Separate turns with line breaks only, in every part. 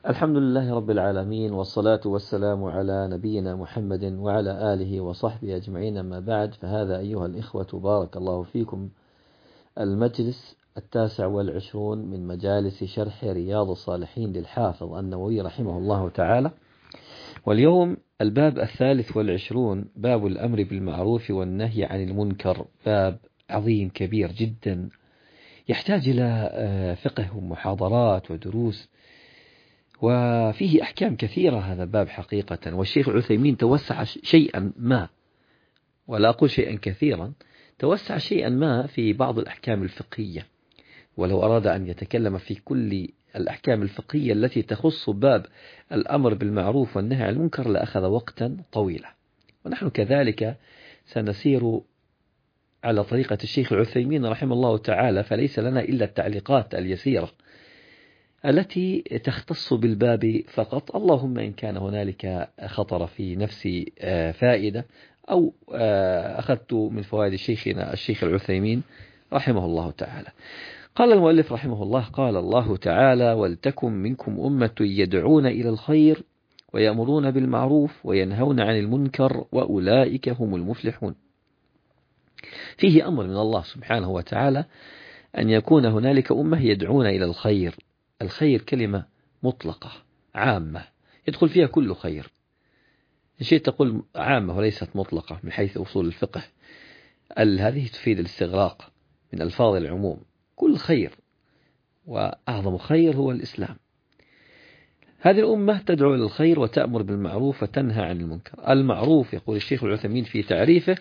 الحمد لله رب العالمين، والصلاة والسلام على نبينا محمد وعلى آله وصحبه أجمعين. أما بعد، فهذا أيها الإخوة بارك الله فيكم المجلس 29 من مجالس شرح رياض الصالحين للحافظ النووي رحمه الله تعالى. واليوم الباب 23، باب الأمر بالمعروف والنهي عن المنكر. باب عظيم كبير جدا يحتاج إلى فقه ومحاضرات ودروس، وفيه أحكام كثيرة هذا الباب حقيقة. والشيخ عثيمين توسع شيئا ما، ولا أقول شيئا كثيرا، توسع شيئا ما في بعض الأحكام الفقهية، ولو أراد أن يتكلم في كل الأحكام الفقهية التي تخص باب الأمر بالمعروف والنهي عن المنكر لأخذ وقتا طويلا. ونحن كذلك سنسير على طريقة الشيخ العثيمين رحمه الله تعالى، فليس لنا إلا التعليقات اليسيرة التي تختص بالباب فقط، اللهم إن كان هنالك خطر في نفسي فائدة أو أخذت من فوائد شيخنا الشيخ العثيمين رحمه الله تعالى. قال المؤلف رحمه الله: قال الله تعالى: ولتكن منكم أمة يدعون إلى الخير ويأمرون بالمعروف وينهون عن المنكر وأولئك هم المفلحون. فيه أمر من الله سبحانه وتعالى أن يكون هنالك أمة يدعون إلى الخير. الخير كلمة مطلقة عامة يدخل فيها كل خير، إن شئت تقول عامة وليست مطلقة من حيث أصول الفقه. هذه تفيد الاستغراق من ألفاظ العموم، كل خير، وأعظم خير هو الإسلام. هذه الأمة تدعو إلى الخير وتأمر بالمعروف وتنهى عن المنكر. المعروف يقول الشيخ العثيمين في تعريفه: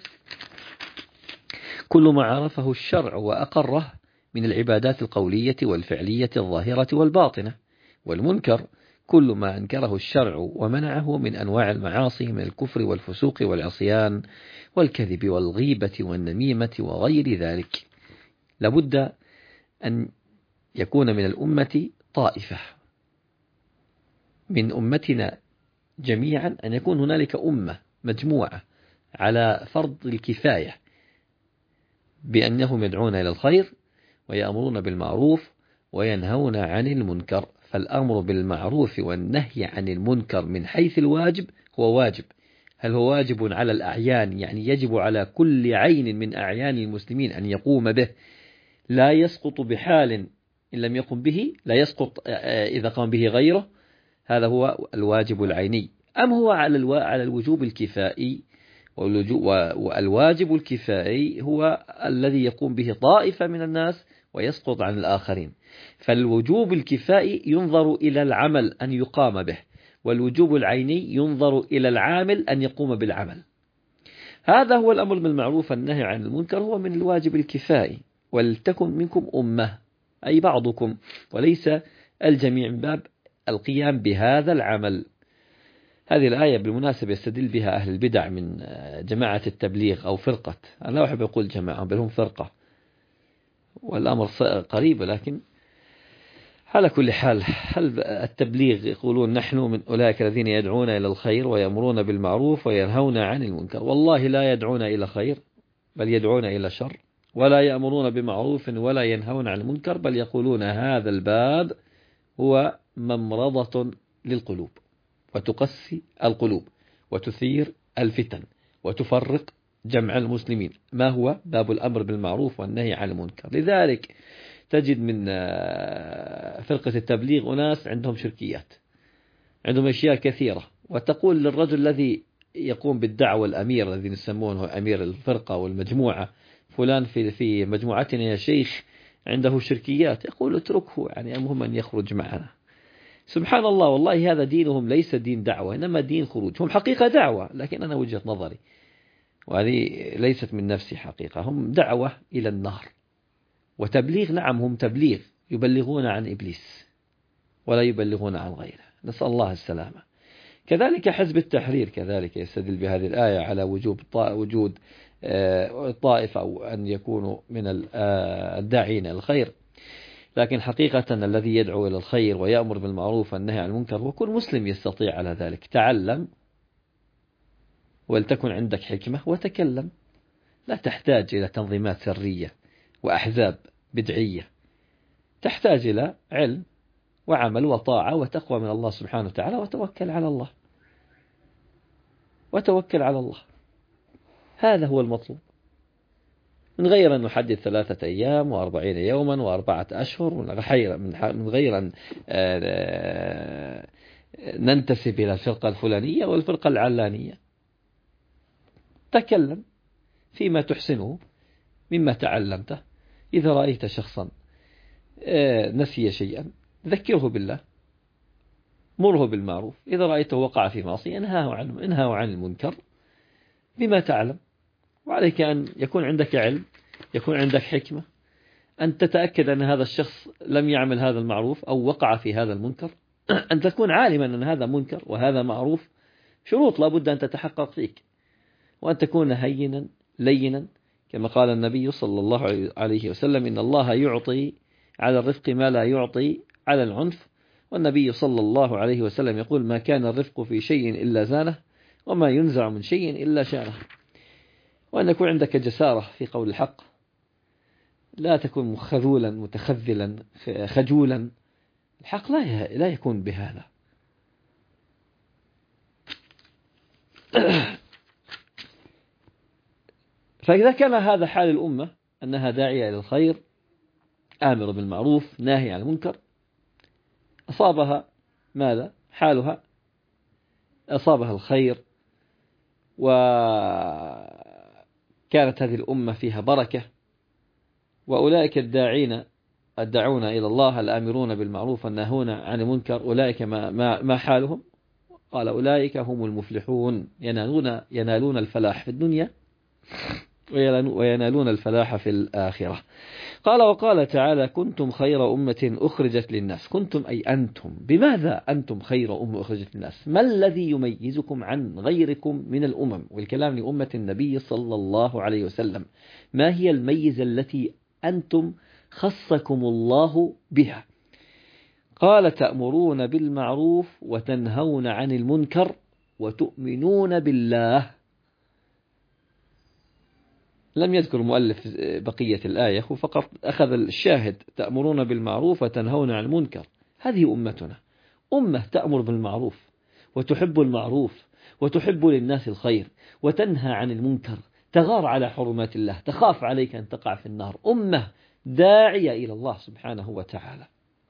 كل ما عرفه الشرع وأقره من العبادات القولية والفعلية الظاهرة والباطنة. والمنكر كل ما أنكره الشرع ومنعه من أنواع المعاصي من الكفر والفسوق والعصيان والكذب والغيبة والنميمة وغير ذلك. لابد أن يكون من الأمة طائفة من أمتنا جميعا، أن يكون هنالك أمة مجموعة على فرض الكفاية بأنهم يدعون إلى الخير ويأمرون بالمعروف وينهون عن المنكر. فالأمر بالمعروف والنهي عن المنكر من حيث الواجب هو واجب. هل هو واجب على الأعيان؟ يعني يجب على كل عين من أعيان المسلمين أن يقوم به، لا يسقط بحال إن لم يقم به، لا يسقط إذا قام به غيره. هذا هو الواجب العيني. أم هو على الوجوب الكفائي؟ والواجب الكفائي هو الذي يقوم به طائفة من الناس ويسقط عن الآخرين. فالوجوب الكفائي ينظر إلى العمل أن يقام به، والوجوب العيني ينظر إلى العامل أن يقوم بالعمل. هذا هو الأمر بالمعروف والنهي عن المنكر، هو من الواجب الكفائي. ولتكن منكم أمة، أي بعضكم، وليس الجميع، من باب القيام بهذا العمل. هذه الآية بالمناسبة يستدل بها أهل البدع من جماعة التبليغ أو فرقة، أنا لا أحب أقول جماعة بل هم فرقة، والأمر قريب. لكن على كل حال، هل التبليغ يقولون نحن من أولئك الذين يدعون إلى الخير ويأمرون بالمعروف وينهون عن المنكر. والله لا يدعون إلى خير بل يدعون إلى شر، ولا يأمرون بمعروف ولا ينهون عن المنكر، بل يقولون هذا الباب هو ممرضة للقلوب وتقسي القلوب وتثير الفتن وتفرق جمع المسلمين. ما هو باب الأمر بالمعروف والنهي عن المنكر؟ لذلك تجد من فرقة التبليغ أناس عندهم شركيات، عندهم أشياء كثيرة، وتقول للرجل الذي يقوم بالدعوة، الأمير الذي يسمونه أمير الفرقة والمجموعة، فلان في مجموعتنا يا شيخ عنده شركيات، يقول اتركه، يعني المهم أن يخرج معنا. سبحان الله، والله هذا دينهم ليس دين دعوة، إنما دين خروج. هم حقيقة دعوة، لكن أنا وجهة نظري، وهذه ليست من نفسي حقيقة، هم دعوة إلى النار وتبليغ. نعم هم تبليغ، يبلغون عن إبليس ولا يبلغون عن غيره، نسأل الله السلامة. كذلك حزب التحرير كذلك يستدل بهذه الآية على وجود طائفة أو أن يكونوا من الداعين إلى الخير. لكن حقيقة الذي يدعو إلى الخير ويأمر بالمعروف والنهي عن المنكر، وكل مسلم يستطيع على ذلك. تعلم ولتكن عندك حكمة وتكلم، لا تحتاج إلى تنظيمات سرية وأحزاب بدعية، تحتاج إلى علم وعمل وطاعة وتقوى من الله سبحانه وتعالى، وتوكل على الله، وتوكل على الله. هذا هو المطلوب، من غير أن نحدد 3 أيام و40 يوما و4 أشهر، من غير أن ننتسب إلى الفرقة الفلانية والفرقة العلانية. تكلم فيما تحسنه مما تعلمته. إذا رأيت شخصا نسي شيئا ذكره بالله، مره بالمعروف. إذا رأيته وقع في معصية انهاه عن المنكر بما تعلم. وعليك أن يكون عندك علم، يكون عندك حكمة، أن تتأكد أن هذا الشخص لم يعمل هذا المعروف أو وقع في هذا المنكر. أن تكون عالما أن هذا منكر وهذا معروف، شروط لابد أن تتحقق فيك. وأن تكون هينا لينا، كما قال النبي صلى الله عليه وسلم: إن الله يعطي على الرفق ما لا يعطي على العنف. والنبي صلى الله عليه وسلم يقول: ما كان الرفق في شيء إلا زانه، وما ينزع من شيء إلا شانه. وأن يكون عندك جسارة في قول الحق، لا تكون خذولا متخذلا خجولا. الحق لا يكون بهذا. فإذا كان هذا حال الأمة، أنها داعية إلى الخير، آمر بالمعروف، ناهي عن المنكر، أصابها ماذا؟ حالها أصابها الخير، وكانت هذه الأمة فيها بركة. وأولئك الداعون إلى الله الآمرون بالمعروف والناهون عن المنكر، أولئك ما حالهم؟ قال: أولئك هم المفلحون، ينالون الفلاح في الدنيا وينالون الفلاح في الآخرة. قال: وقال تعالى: كنتم خير أمة أخرجت للناس. كنتم أي أنتم. بماذا أنتم خير أمة أخرجت للناس؟ ما الذي يميزكم عن غيركم من الأمم؟ والكلام لأمة النبي صلى الله عليه وسلم. ما هي الميزة التي أنتم خصكم الله بها؟ قال: تأمرون بالمعروف وتنهون عن المنكر وتؤمنون بالله. لم يذكر المؤلف بقية الآية، فقط أخذ الشاهد: تأمرون بالمعروف وتنهون عن المنكر. هذه أمتنا، أمة تأمر بالمعروف وتحب المعروف وتحب للناس الخير وتنهى عن المنكر، تغار على حرمات الله، تخاف عليك أن تقع في النار. أمة داعية إلى الله سبحانه وتعالى،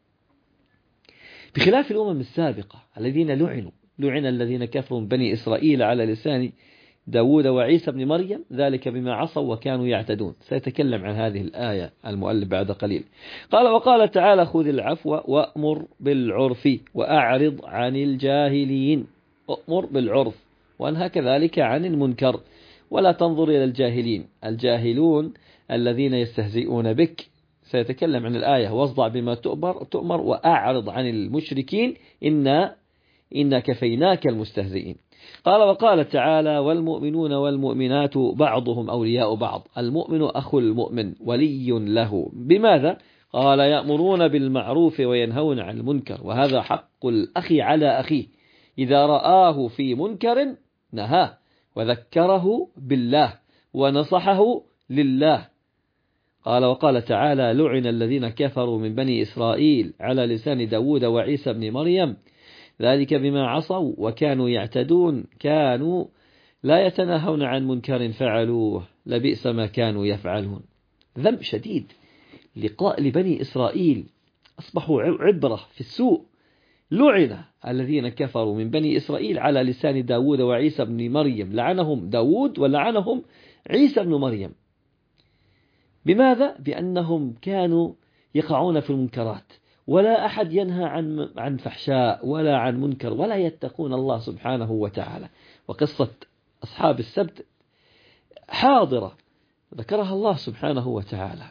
بخلاف الأمم السابقة الذين لعن الذين كفروا من بني إسرائيل على لسان داود وعيسى بن مريم، ذلك بما عصوا وكانوا يعتدون. سيتكلم عن هذه الآية المؤلف بعد قليل. قال: وقال تعالى: خذ العفو وأمر بالعرف وأعرض عن الجاهلين. أمر بالعرف وأنهى كذلك عن المنكر، ولا تنظر إلى الجاهلين، الجاهلون الذين يستهزئون بك. سيتكلم عن الآية: واصدع بما تؤمر وأعرض عن المشركين إنا كفيناك المستهزئين. قال: وقال تعالى: والمؤمنون والمؤمنات بعضهم أولياء بعض. المؤمن أخو المؤمن ولي له. بماذا؟ قال: يأمرون بالمعروف وينهون عن المنكر، وهذا حق الأخ على أخيه، إذا رآه في منكر نهاه وذكره بالله ونصحه لله. قال: وقال تعالى: لعن الذين كفروا من بني إسرائيل على لسان داود وعيسى بن مريم، ذلك بما عصوا وكانوا يعتدون، كانوا لا يتناهون عن منكر فعلوه، لبئس ما كانوا يفعلون. ذنب شديد لبني إسرائيل، أصبحوا عبرة في السوء. لعن الذين كفروا من بني إسرائيل على لسان داود وعيسى بن مريم، لعنهم داود ولعنهم عيسى بن مريم. بماذا؟ بأنهم كانوا يقعون في المنكرات، ولا أحد ينهى عن فحشاء ولا عن منكر، ولا يتقون الله سبحانه وتعالى. وقصة أصحاب السبت حاضرة ذكرها الله سبحانه وتعالى.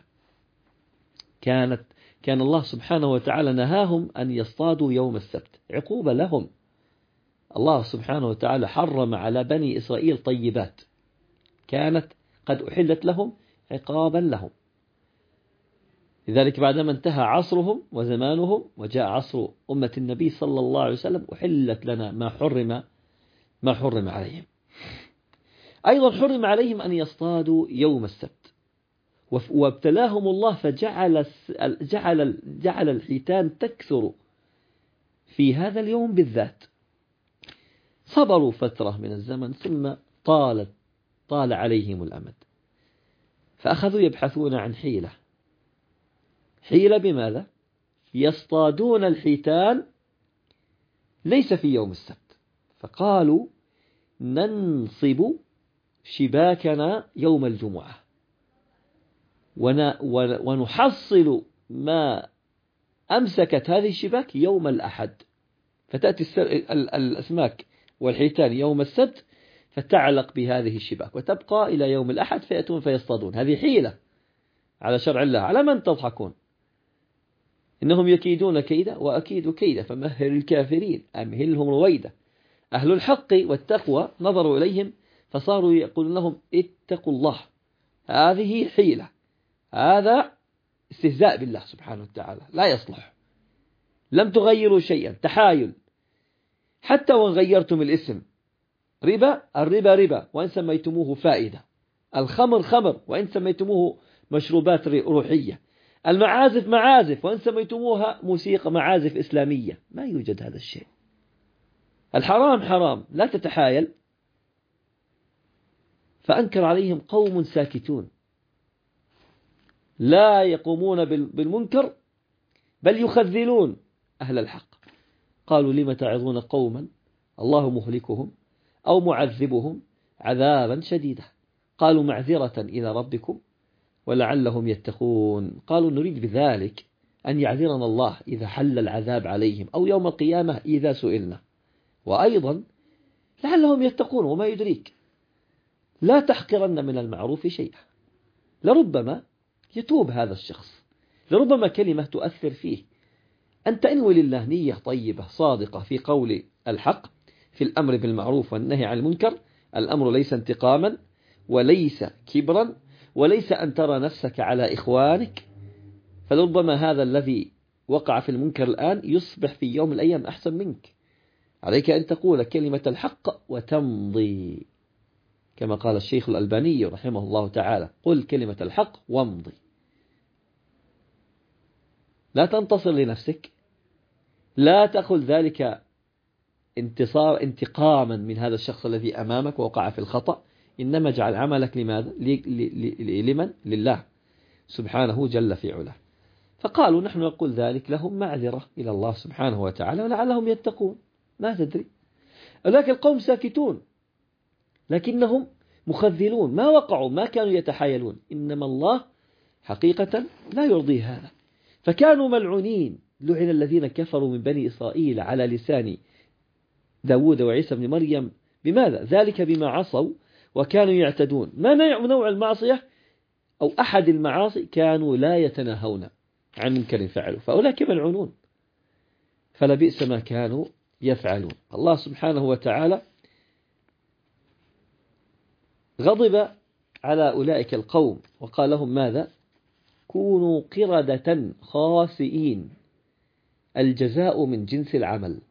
كان الله سبحانه وتعالى نهاهم أن يصطادوا يوم السبت عقوبة لهم. الله سبحانه وتعالى حرم على بني إسرائيل طيبات كانت قد أحلت لهم عقابا لهم. لذلك بعدما انتهى عصرهم وزمانهم وجاء عصر أمة النبي صلى الله عليه وسلم، أحلت لنا ما حرم عليهم. أيضا حرم عليهم أن يصطادوا يوم السبت، وابتلاهم الله فجعل الحيتان تكثر في هذا اليوم بالذات. صبروا فترة من الزمن ثم طال عليهم الأمد، فأخذوا يبحثون عن حيلة بماذا؟ يصطادون الحيتان ليس في يوم السبت، فقالوا ننصب شباكنا يوم الجمعة ونحصل ما أمسكت هذه الشباك يوم الأحد، فتأتي الأسماك والحيتان يوم السبت فتعلق بهذه الشباك وتبقى إلى يوم الأحد فيأتون فيصطادون. هذه حيلة على شرع الله، على من تضحكون؟ إنهم يكيدون كيدا وأكيد كيدا فمهل الكافرين أمهلهم رويدا. أهل الحق والتقوى نظروا إليهم فصاروا يقولون لهم اتقوا الله، هذه حيلة، هذا استهزاء بالله سبحانه وتعالى، لا يصلح. لم تغيروا شيئا، تحايل. حتى وإن غيرتم الاسم، الربا ربا وإن سميتموه فائدة، الخمر خمر وإن سميتموه مشروبات روحية، المعازف معازف وإن سميتموها موسيقى معازف إسلامية، ما يوجد هذا الشيء. الحرام حرام، لا تتحايل. فأنكر عليهم قوم ساكتون لا يقومون بالمنكر بل يخذلون أهل الحق. قالوا لم تعظون قوما الله مهلكهم أو معذبهم عذابا شديدا، قالوا معذرة إلى ربكم ولعلهم يتقون. قالوا نريد بذلك أن يعذرنا الله إذا حل العذاب عليهم أو يوم القيامة إذا سئلنا، وأيضا لعلهم يتقون. وما يدريك، لا تحقرن من المعروف شيئا، لربما يتوب هذا الشخص، لربما كلمة تؤثر فيه. أنت انوي لله نية طيبة صادقة في قول الحق، في الأمر بالمعروف والنهي عن المنكر. الأمر ليس انتقاما وليس كبرا وليس أن ترى نفسك على إخوانك، فلربما هذا الذي وقع في المنكر الآن يصبح في يوم من الأيام أحسن منك. عليك أن تقول كلمة الحق وتمضي، كما قال الشيخ الألباني رحمه الله تعالى: قل كلمة الحق وامضي. لا تنتصر لنفسك، لا تأخذ ذلك انتقاما من هذا الشخص الذي أمامك ووقع في الخطأ، إنما اجعل عملك لماذا؟ لمن؟ لله سبحانه جل في علاه. فقالوا نحن نقول ذلك لهم معذرة إلى الله سبحانه وتعالى ولعلهم يتقون، ما تدري. ولكن القوم ساكتون لكنهم مخذلون، ما وقعوا، ما كانوا يتحايلون، إنما الله حقيقة لا يرضي هذا. فكانوا ملعونين، لعن الذين كفروا من بني إسرائيل على لسان داود وعيسى بن مريم. بماذا؟ ذلك بما عصوا وكانوا يعتدون. ما نوع المعصية أو أحد المعاصي؟ كانوا لا يتناهون عن منكر فعلوا، فأولئك ملعونون، فلبئس ما كانوا يفعلون. الله سبحانه وتعالى غضب على أولئك القوم وقال لهم ماذا؟ كونوا قردة خاسئين، الجزاء من جنس العمل.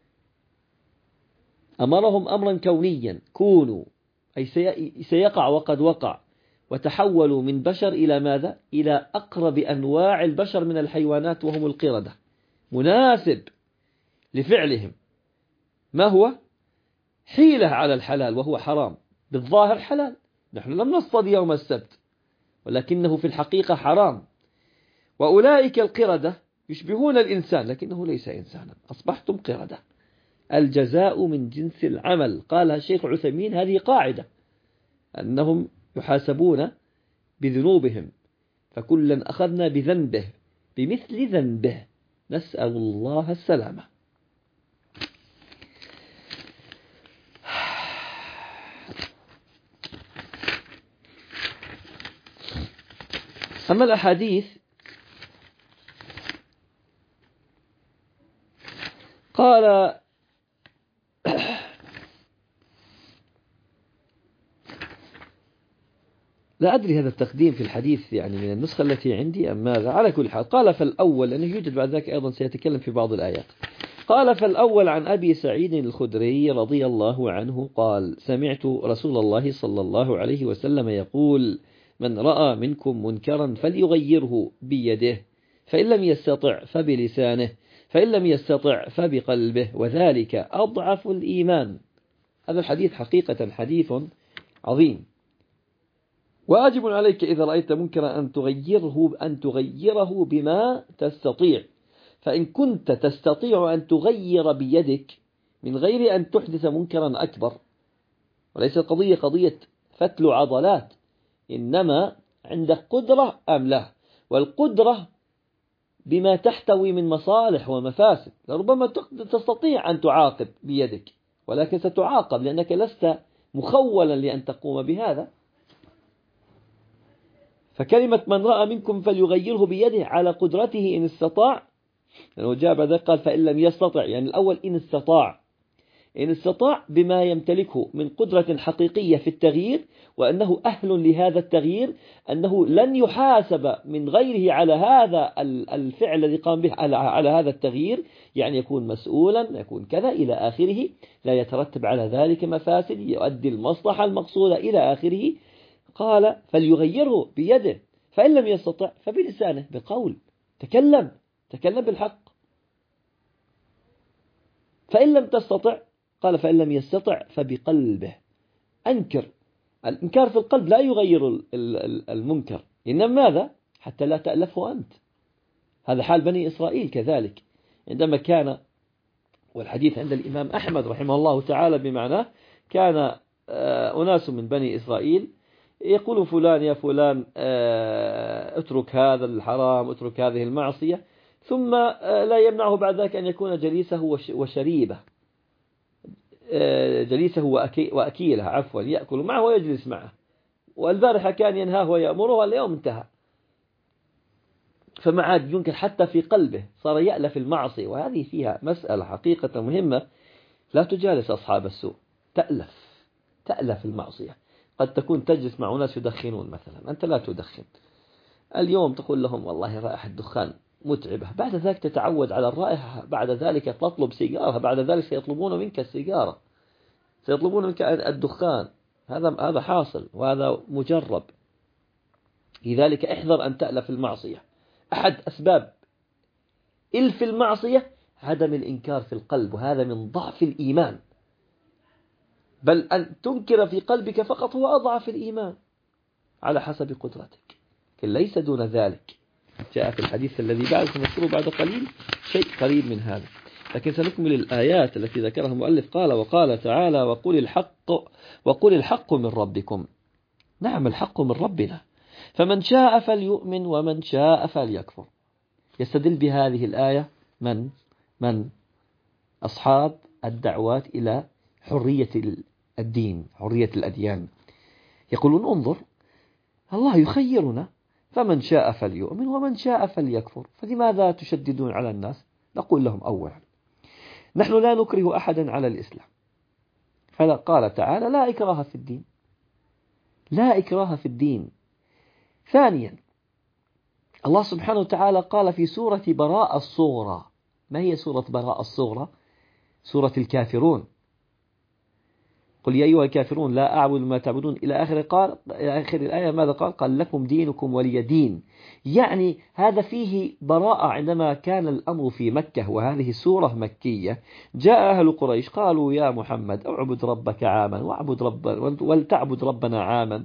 أمرهم أمرا كونيا، كونوا أي سيقع وقد وقع، وتحولوا من بشر إلى ماذا؟ إلى أقرب أنواع البشر من الحيوانات وهم القردة، مناسب لفعلهم. ما هو؟ حيلة على الحلال وهو حرام، بالظاهر حلال، نحن لم نصطد يوم السبت ولكنه في الحقيقة حرام. وأولئك القردة يشبهون الإنسان لكنه ليس إنسانا، أصبحتم قردة، الجزاء من جنس العمل. قالها الشيخ عثيمين، هذه قاعدة أنهم يحاسبون بذنوبهم، فكلا أخذنا بذنبه بمثل ذنبه، نسأل الله السلامة. أما الأحاديث قال لا أدري هذا التقديم في الحديث يعني من النسخة التي عندي أم ماذا، على كل حال قال فالأول، لأنه يوجد بعد ذلك أيضا سيتكلم في بعض الآيات. قال فالأول عن أبي سعيد الخدري رضي الله عنه قال سمعت رسول الله صلى الله عليه وسلم يقول من رأى منكم منكرا فليغيره بيده، فإن لم يستطع فبلسانه، فإن لم يستطع فبقلبه وذلك أضعف الإيمان. هذا الحديث حقيقة حديث عظيم. واجب عليك إذا رأيت منكرا أن تغيره بما تستطيع. فإن كنت تستطيع أن تغير بيدك من غير أن تحدث منكرا أكبر، وليس القضية قضية فتل عضلات، إنما عندك قدرة أم لا، والقدرة بما تحتوي من مصالح ومفاسد. لربما تستطيع أن تعاقب بيدك، ولكن ستعاقب لأنك لست مخولا لأن تقوم بهذا. فكلمة من رأى منكم فليغيره بيده على قدرته إن استطاع، لأنه جاء بعد قال فإن لم يستطع، يعني الأول إن استطاع بما يمتلكه من قدرة حقيقية في التغيير، وأنه أهل لهذا التغيير، أنه لن يحاسب من غيره على هذا الفعل الذي قام به، على هذا التغيير، يعني يكون مسؤولا، يكون كذا إلى آخره، لا يترتب على ذلك مفاسد، يؤدي المصلحة المقصودة إلى آخره. قال فليغيره بيده، فإن لم يستطع فبلسانه، بقول تكلم بالحق. فإن لم تستطع قال فإن لم يستطع فبقلبه، أنكر. الإنكار في القلب لا يغير المنكر، إنما ماذا؟ حتى لا تألفه أنت. هذا حال بني إسرائيل كذلك، عندما كان، والحديث عند الإمام أحمد رحمه الله تعالى بمعناه، كان أناس من بني إسرائيل يقول فلان يا فلان اترك هذا الحرام، اترك هذه المعصية، ثم لا يمنعه بعد ذلك أن يكون جليسه وشريبه، جليسه وأكيله، عفوا، يأكل معه ويجلس معه، والبارحة كان ينهاه ويأمره، واليوم انتهى. فما عاد ينكر حتى في قلبه، صار يألف المعصية. وهذه فيها مسألة حقيقة مهمة، لا تجالس أصحاب السوء، تألف المعصية. قد تكون تجلس مع ناس يدخنون مثلا، أنت لا تدخن، اليوم تقول لهم والله رائحة الدخان متعبة، بعد ذلك تتعود على الرائحة، بعد ذلك تطلب سيجارة، بعد ذلك سيطلبون منك السيجارة، سيطلبون منك الدخان. هذا حاصل وهذا مجرب. لذلك احذر أن تألف المعصية. أحد أسباب إلف المعصية عدم الإنكار في القلب، وهذا من ضعف الإيمان، بل أن تنكر في قلبك فقط هو أضعف الإيمان على حسب قدرتك، ليس دون ذلك. جاء في الحديث الذي بعد سنذكره بعد قليل شيء قريب من هذا، لكن سنكمل الآيات التي ذكرها المؤلف. قال وقال تعالى وقل الحق من ربكم. نعم، الحق من ربنا، فمن شاء فليؤمن ومن شاء فليكفر. يستدل بهذه الآية من أصحاب الدعوات إلى حرية الدين، حرية الأديان، يقولون انظر الله يخيرنا، فمن شاء فليؤمن ومن شاء فليكفر، فلماذا تشددون على الناس؟ نقول لهم أولا نحن لا نكره أحدا على الإسلام، فقال تعالى لا إكراه في الدين، لا إكراه في الدين. ثانيا الله سبحانه وتعالى قال في سورة براءة الصغرى. ما هي سورة براءة الصغرى؟ سورة الكافرون. قل يا أيها الكافرون لا أعبد ما تعبدون إلى آخر الآية. ماذا قال؟ قال لكم دينكم ولي دين. يعني هذا فيه براءة. عندما كان الأمر في مكة وهذه سورة مكية، جاء أهل قريش قالوا يا محمد اعبد ربك عاما ولتعبد ربنا عاما،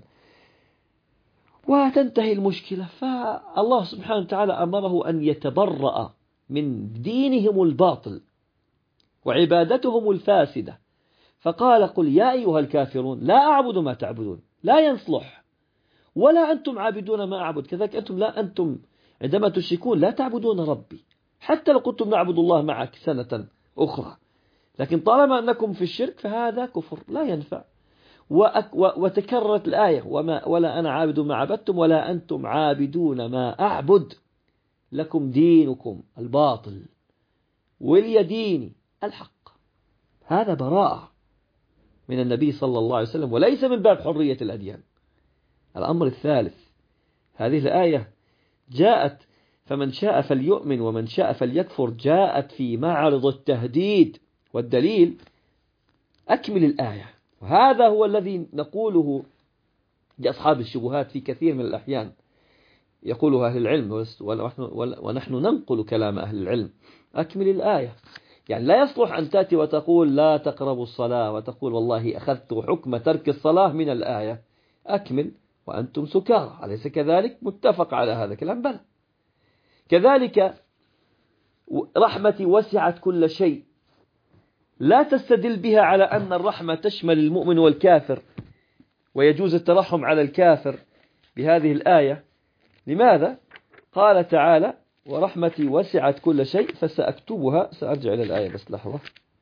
وتنتهي المشكلة. فالله سبحانه وتعالى أمره أن يتبرأ من دينهم الباطل وعبادتهم الفاسدة، فقال قل يا أيها الكافرون لا أعبد ما تعبدون، لا يصلح، ولا أنتم عابدون ما أعبد، كذلك أنتم عندما تشركون لا تعبدون ربي، حتى لو كنتم نعبد الله معك سنة أخرى، لكن طالما أنكم في الشرك فهذا كفر لا ينفع. وتكررت الآية ولا أنا عابد ما عبدتم ولا أنتم عابدون ما أعبد، لكم دينكم الباطل ولي ديني الحق. هذا براءة من النبي صلى الله عليه وسلم، وليس من باب حرية الأديان. الأمر الثالث، هذه الآية جاءت فمن شاء فليؤمن ومن شاء فليكفر، جاءت في معرض التهديد والدليل. أكمل الآية، وهذا هو الذي نقوله لأصحاب الشبهات في كثير من الأحيان، يقوله أهل العلم ونحن ننقل كلام أهل العلم. أكمل الآية. يعني لا يصلح أن تأتي وتقول لا تقربوا الصلاة وتقول والله أخذت حكم ترك الصلاة من الآية. أكمل وأنتم سكارى، أليس كذلك؟ متفق على هذا الكلام. بلى. كذلك رحمتي وسعت كل شيء، لا تستدل بها على أن الرحمة تشمل المؤمن والكافر ويجوز الترحم على الكافر بهذه الآية. لماذا؟ قال تعالى ورحمتي وسعت كل شيء فسأكتبها. سأرجع إلى الآية بس لحظة.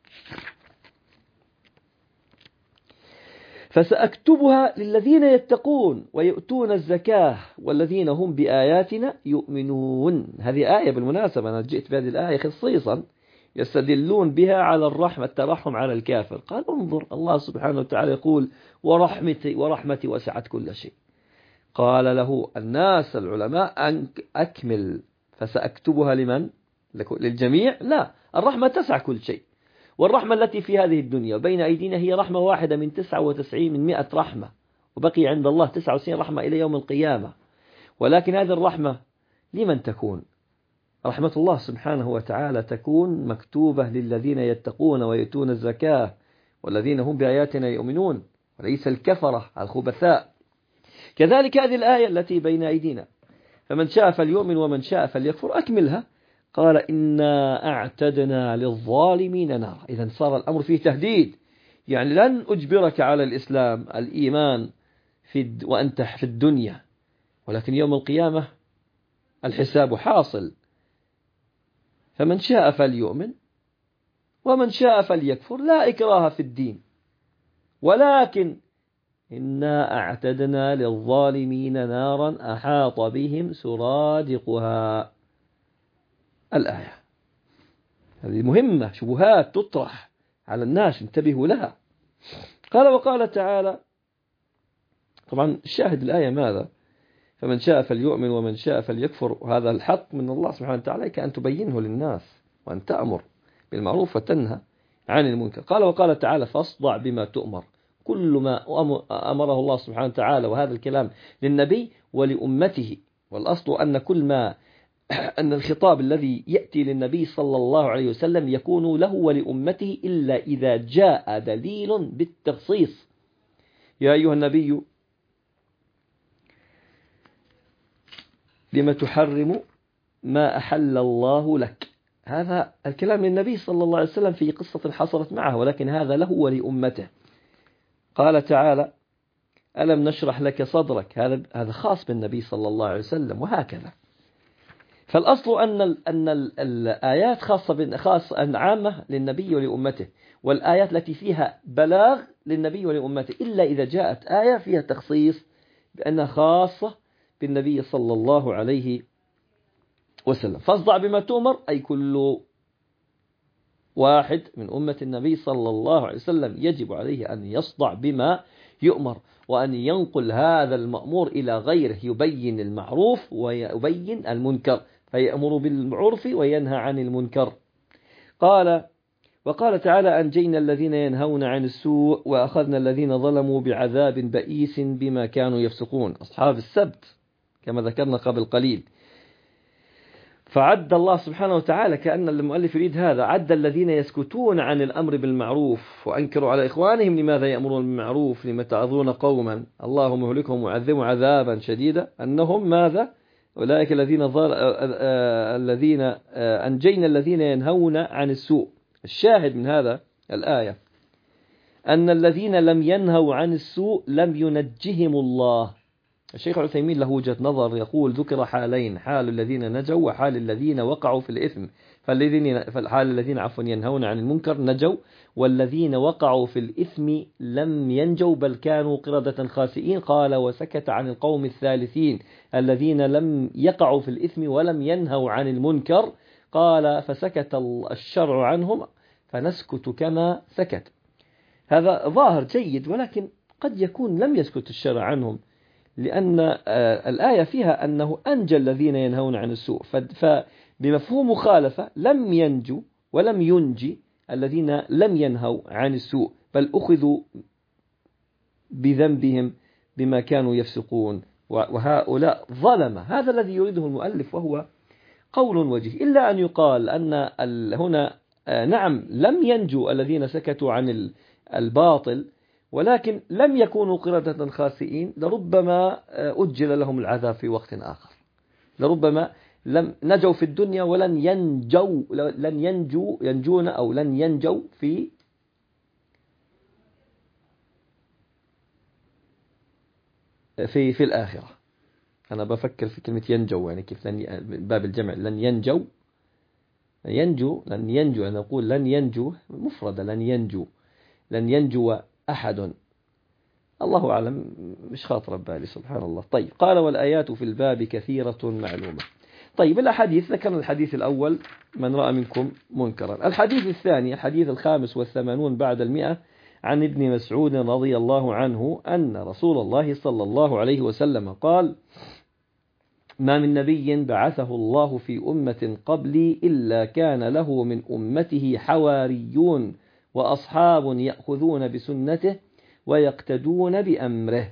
فسأكتبها للذين يتقون ويؤتون الزكاة والذين هم بآياتنا يؤمنون. هذه آية بالمناسبة أنا جئت بهذه الآية خصيصا يستدلون بها على الرحمة الترحم على الكافر. قال انظر الله سبحانه وتعالى يقول ورحمتي وسعت كل شيء. قال له الناس العلماء أكمل فسأكتبها لمن؟ للجميع؟ لا، الرحمة تسع كل شيء، والرحمة التي في هذه الدنيا وبين أيدينا هي رحمة واحدة من 99 من 100 رحمة، وبقي عند الله 99 رحمة إلى يوم القيامة. ولكن هذه الرحمة لمن تكون؟ رحمة الله سبحانه وتعالى تكون مكتوبة للذين يتقون ويؤتون الزكاة والذين هم بآياتنا يؤمنون، وليس الكفرة الخبثاء. كذلك هذه الآية التي بين أيدينا فمن شاء فليؤمن ومن شاء فليكفر. أكملها. قال إنا أعتدنا للظالمين نارا. إذن صار الأمر فيه تهديد، يعني لن أجبرك على الإسلام الإيمان وأنت في الدنيا، ولكن يوم القيامة الحساب حاصل. فمن شاء فليؤمن ومن شاء فليكفر، لا إكراه في الدين، ولكن إنا أعتدنا للظالمين نارا أحاط بهم سرادقها. الآية هذه مهمة، شبهات تطرح على الناس، انتبهوا لها. قال وقال تعالى، طبعا الشاهد الآية ماذا؟ فمن شاء فليؤمن ومن شاء فليكفر. هذا الحق من الله سبحانه وتعالى كأن تبينه للناس وأن تأمر بالمعروف وتنهى عن المنكر. قال وقال تعالى فاصدع بما تؤمر. كل ما أمره الله سبحانه وتعالى، وهذا الكلام للنبي ولأمته، والأصل أن كل ما أن الخطاب الذي يأتي للنبي صلى الله عليه وسلم يكون له ولأمته إلا إذا جاء دليل بالتخصيص. يا أيها النبي لما تحرم ما أحل الله لك. هذا الكلام للنبي صلى الله عليه وسلم في قصة حصلت معه، ولكن هذا له ولأمته. قال تعالى ألم نشرح لك صدرك. هذا خاص بالنبي صلى الله عليه وسلم، وهكذا. فالأصل أن الآيات خاصة عامة للنبي ولأمته، والآيات التي فيها بلاغ للنبي ولأمته، إلا إذا جاءت آية فيها تخصيص بأنها خاصة بالنبي صلى الله عليه وسلم. فاصدع بما تؤمر، أي كل واحد من أمة النبي صلى الله عليه وسلم يجب عليه أن يصدع بما يؤمر، وأن ينقل هذا المأمور إلى غيره، يبين المعروف ويبين المنكر، فيأمر بالمعروف وينهى عن المنكر. قال وقال تعالى أنجينا الذين ينهون عن السوء وأخذنا الذين ظلموا بعذاب بئيس بما كانوا يفسقون. أصحاب السبت كما ذكرنا قبل قليل. فعد الله سبحانه وتعالى، كأن المؤلف يريد هذا، عد الذين يسكتون عن الأمر بالمعروف وأنكروا على إخوانهم لماذا يأمرون بالمعروف لما تعظون قوما الله مهلكهم وعذبهم عذابا شديدا أنهم ماذا؟ أولئك الذين أنجينا الذين ينهون عن السوء. الشاهد من هذا الآية أن الذين لم ينهوا عن السوء لم ينجهم الله. الشيخ عثيمين له وجهة نظر، يقول ذكر حالين، حال الذين نجوا وحال الذين وقعوا في الإثم. فالحال الذين ينهون عن المنكر نجوا، والذين وقعوا في الإثم لم ينجوا بل كانوا قردة خاسئين. قال وسكت عن القوم الثالثين الذين لم يقعوا في الإثم ولم ينهوا عن المنكر. قال فسكت الشرع عنهم فنسكت كما سكت. هذا ظاهر جيد، ولكن قد يكون لم يسكت الشرع عنهم، لأن الآية فيها أنه أنجى الذين ينهون عن السوء، فبمفهوم مخالفة لم ينجوا ولم ينجي الذين لم ينهوا عن السوء، بل أخذوا بذنبهم بما كانوا يفسقون، وهؤلاء ظلمة. هذا الذي يريده المؤلف، وهو قول وجيه، إلا أن يقال أن هنا نعم لم ينجو الذين سكتوا عن الباطل، ولكن لم يكونوا قردة خاسئين، لربما أجل لهم العذاب في وقت آخر، لربما لم نجوا في الدنيا ولن ينجون أو لن ينجوا في الآخرة. أنا بفكر في كلمة ينجو، يعني كيف باب الجمع، لن ينجو أنا أقول لن ينجو مفردة، لن ينجو أحد، الله أعلم، مش خاطر ببالي سبحان الله. طيب قال والآيات في الباب كثيرة معلومة. طيب الأحاديث، ذكرنا الحديث الأول من رأى منكم منكرا. الحديث الثاني الحديث 85 بعد 100 عن ابن مسعود رضي الله عنه أن رسول الله صلى الله عليه وسلم قال: ما من نبي بعثه الله في أمة قبلي إلا كان له من أمته حواريون وأصحاب يأخذون بسنته ويقتدون بأمره،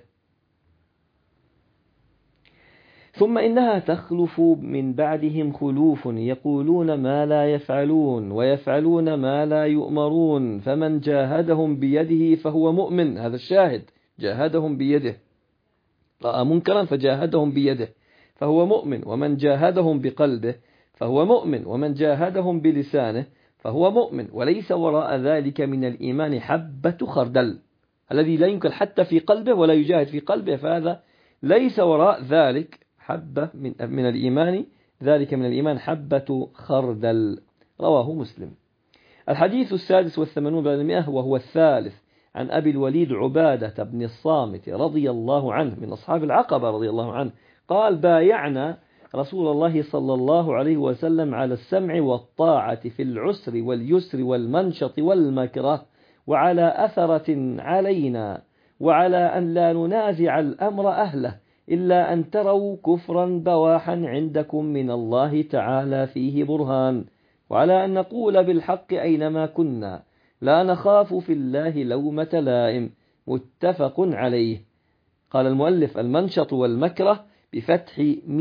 ثم إنها تخلف من بعدهم خلوف يقولون ما لا يفعلون ويفعلون ما لا يؤمرون، فمن جاهدهم بيده فهو مؤمن. هذا الشاهد، جاهدهم بيده، رأى منكرا فجاهدهم بيده فهو مؤمن، ومن جاهدهم بقلبه فهو مؤمن، ومن جاهدهم بلسانه فهو مؤمن، وليس وراء ذلك من الإيمان حبة خردل. الذي لا ينكر حتى في قلبه ولا يجاهد في قلبه، فهذا ليس وراء ذلك حبة من الإيمان، ذلك من الإيمان حبة خردل. رواه مسلم. الحديث 86 بعد 100 وهو الثالث عن أبي الوليد عبادة بن الصامت رضي الله عنه من أصحاب العقبة رضي الله عنه قال: بايعنا رسول الله صلى الله عليه وسلم على السمع والطاعة في العسر واليسر والمنشط والمكره، وعلى أثرة علينا، وعلى أن لا ننازع الأمر أهله إلا أن تروا كفرا بواحا عندكم من الله تعالى فيه برهان، وعلى أن نقول بالحق أينما كنا لا نخاف في الله لومة لائم. متفق عليه. قال المؤلف: المنشط والمكره بفتح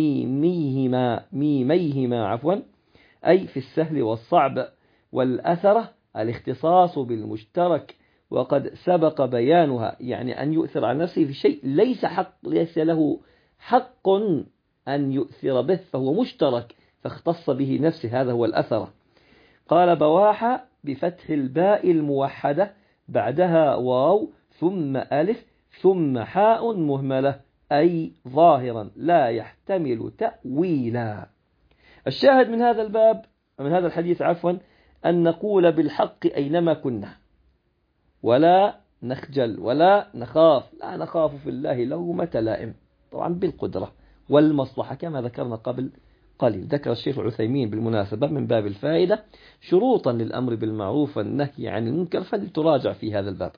ميميهما أي في السهل والصعب، والأثرة الاختصاص بالمشترك، وقد سبق بيانها، يعني أن يؤثر على نفسه في شيء ليس له حق أن يؤثر به، فهو مشترك فاختص به نفسه، هذا هو الأثرة. قال بواحة بفتح الباء الموحدة بعدها واو ثم ألف ثم حاء مهملة، أي ظاهرا لا يحتمل تأويلا. الشاهد من هذا الباب، من هذا الحديث أن نقول بالحق أينما كنا، ولا نخجل ولا نخاف، لا نخاف في الله لومة لائم، طبعا بالقدرة والمصلحة كما ذكرنا قبل قليل. ذكر الشيخ العثيمين بالمناسبة من باب الفائدة شروطا للأمر بالمعروف والنهي عن المنكر، فلتراجع في هذا الباب.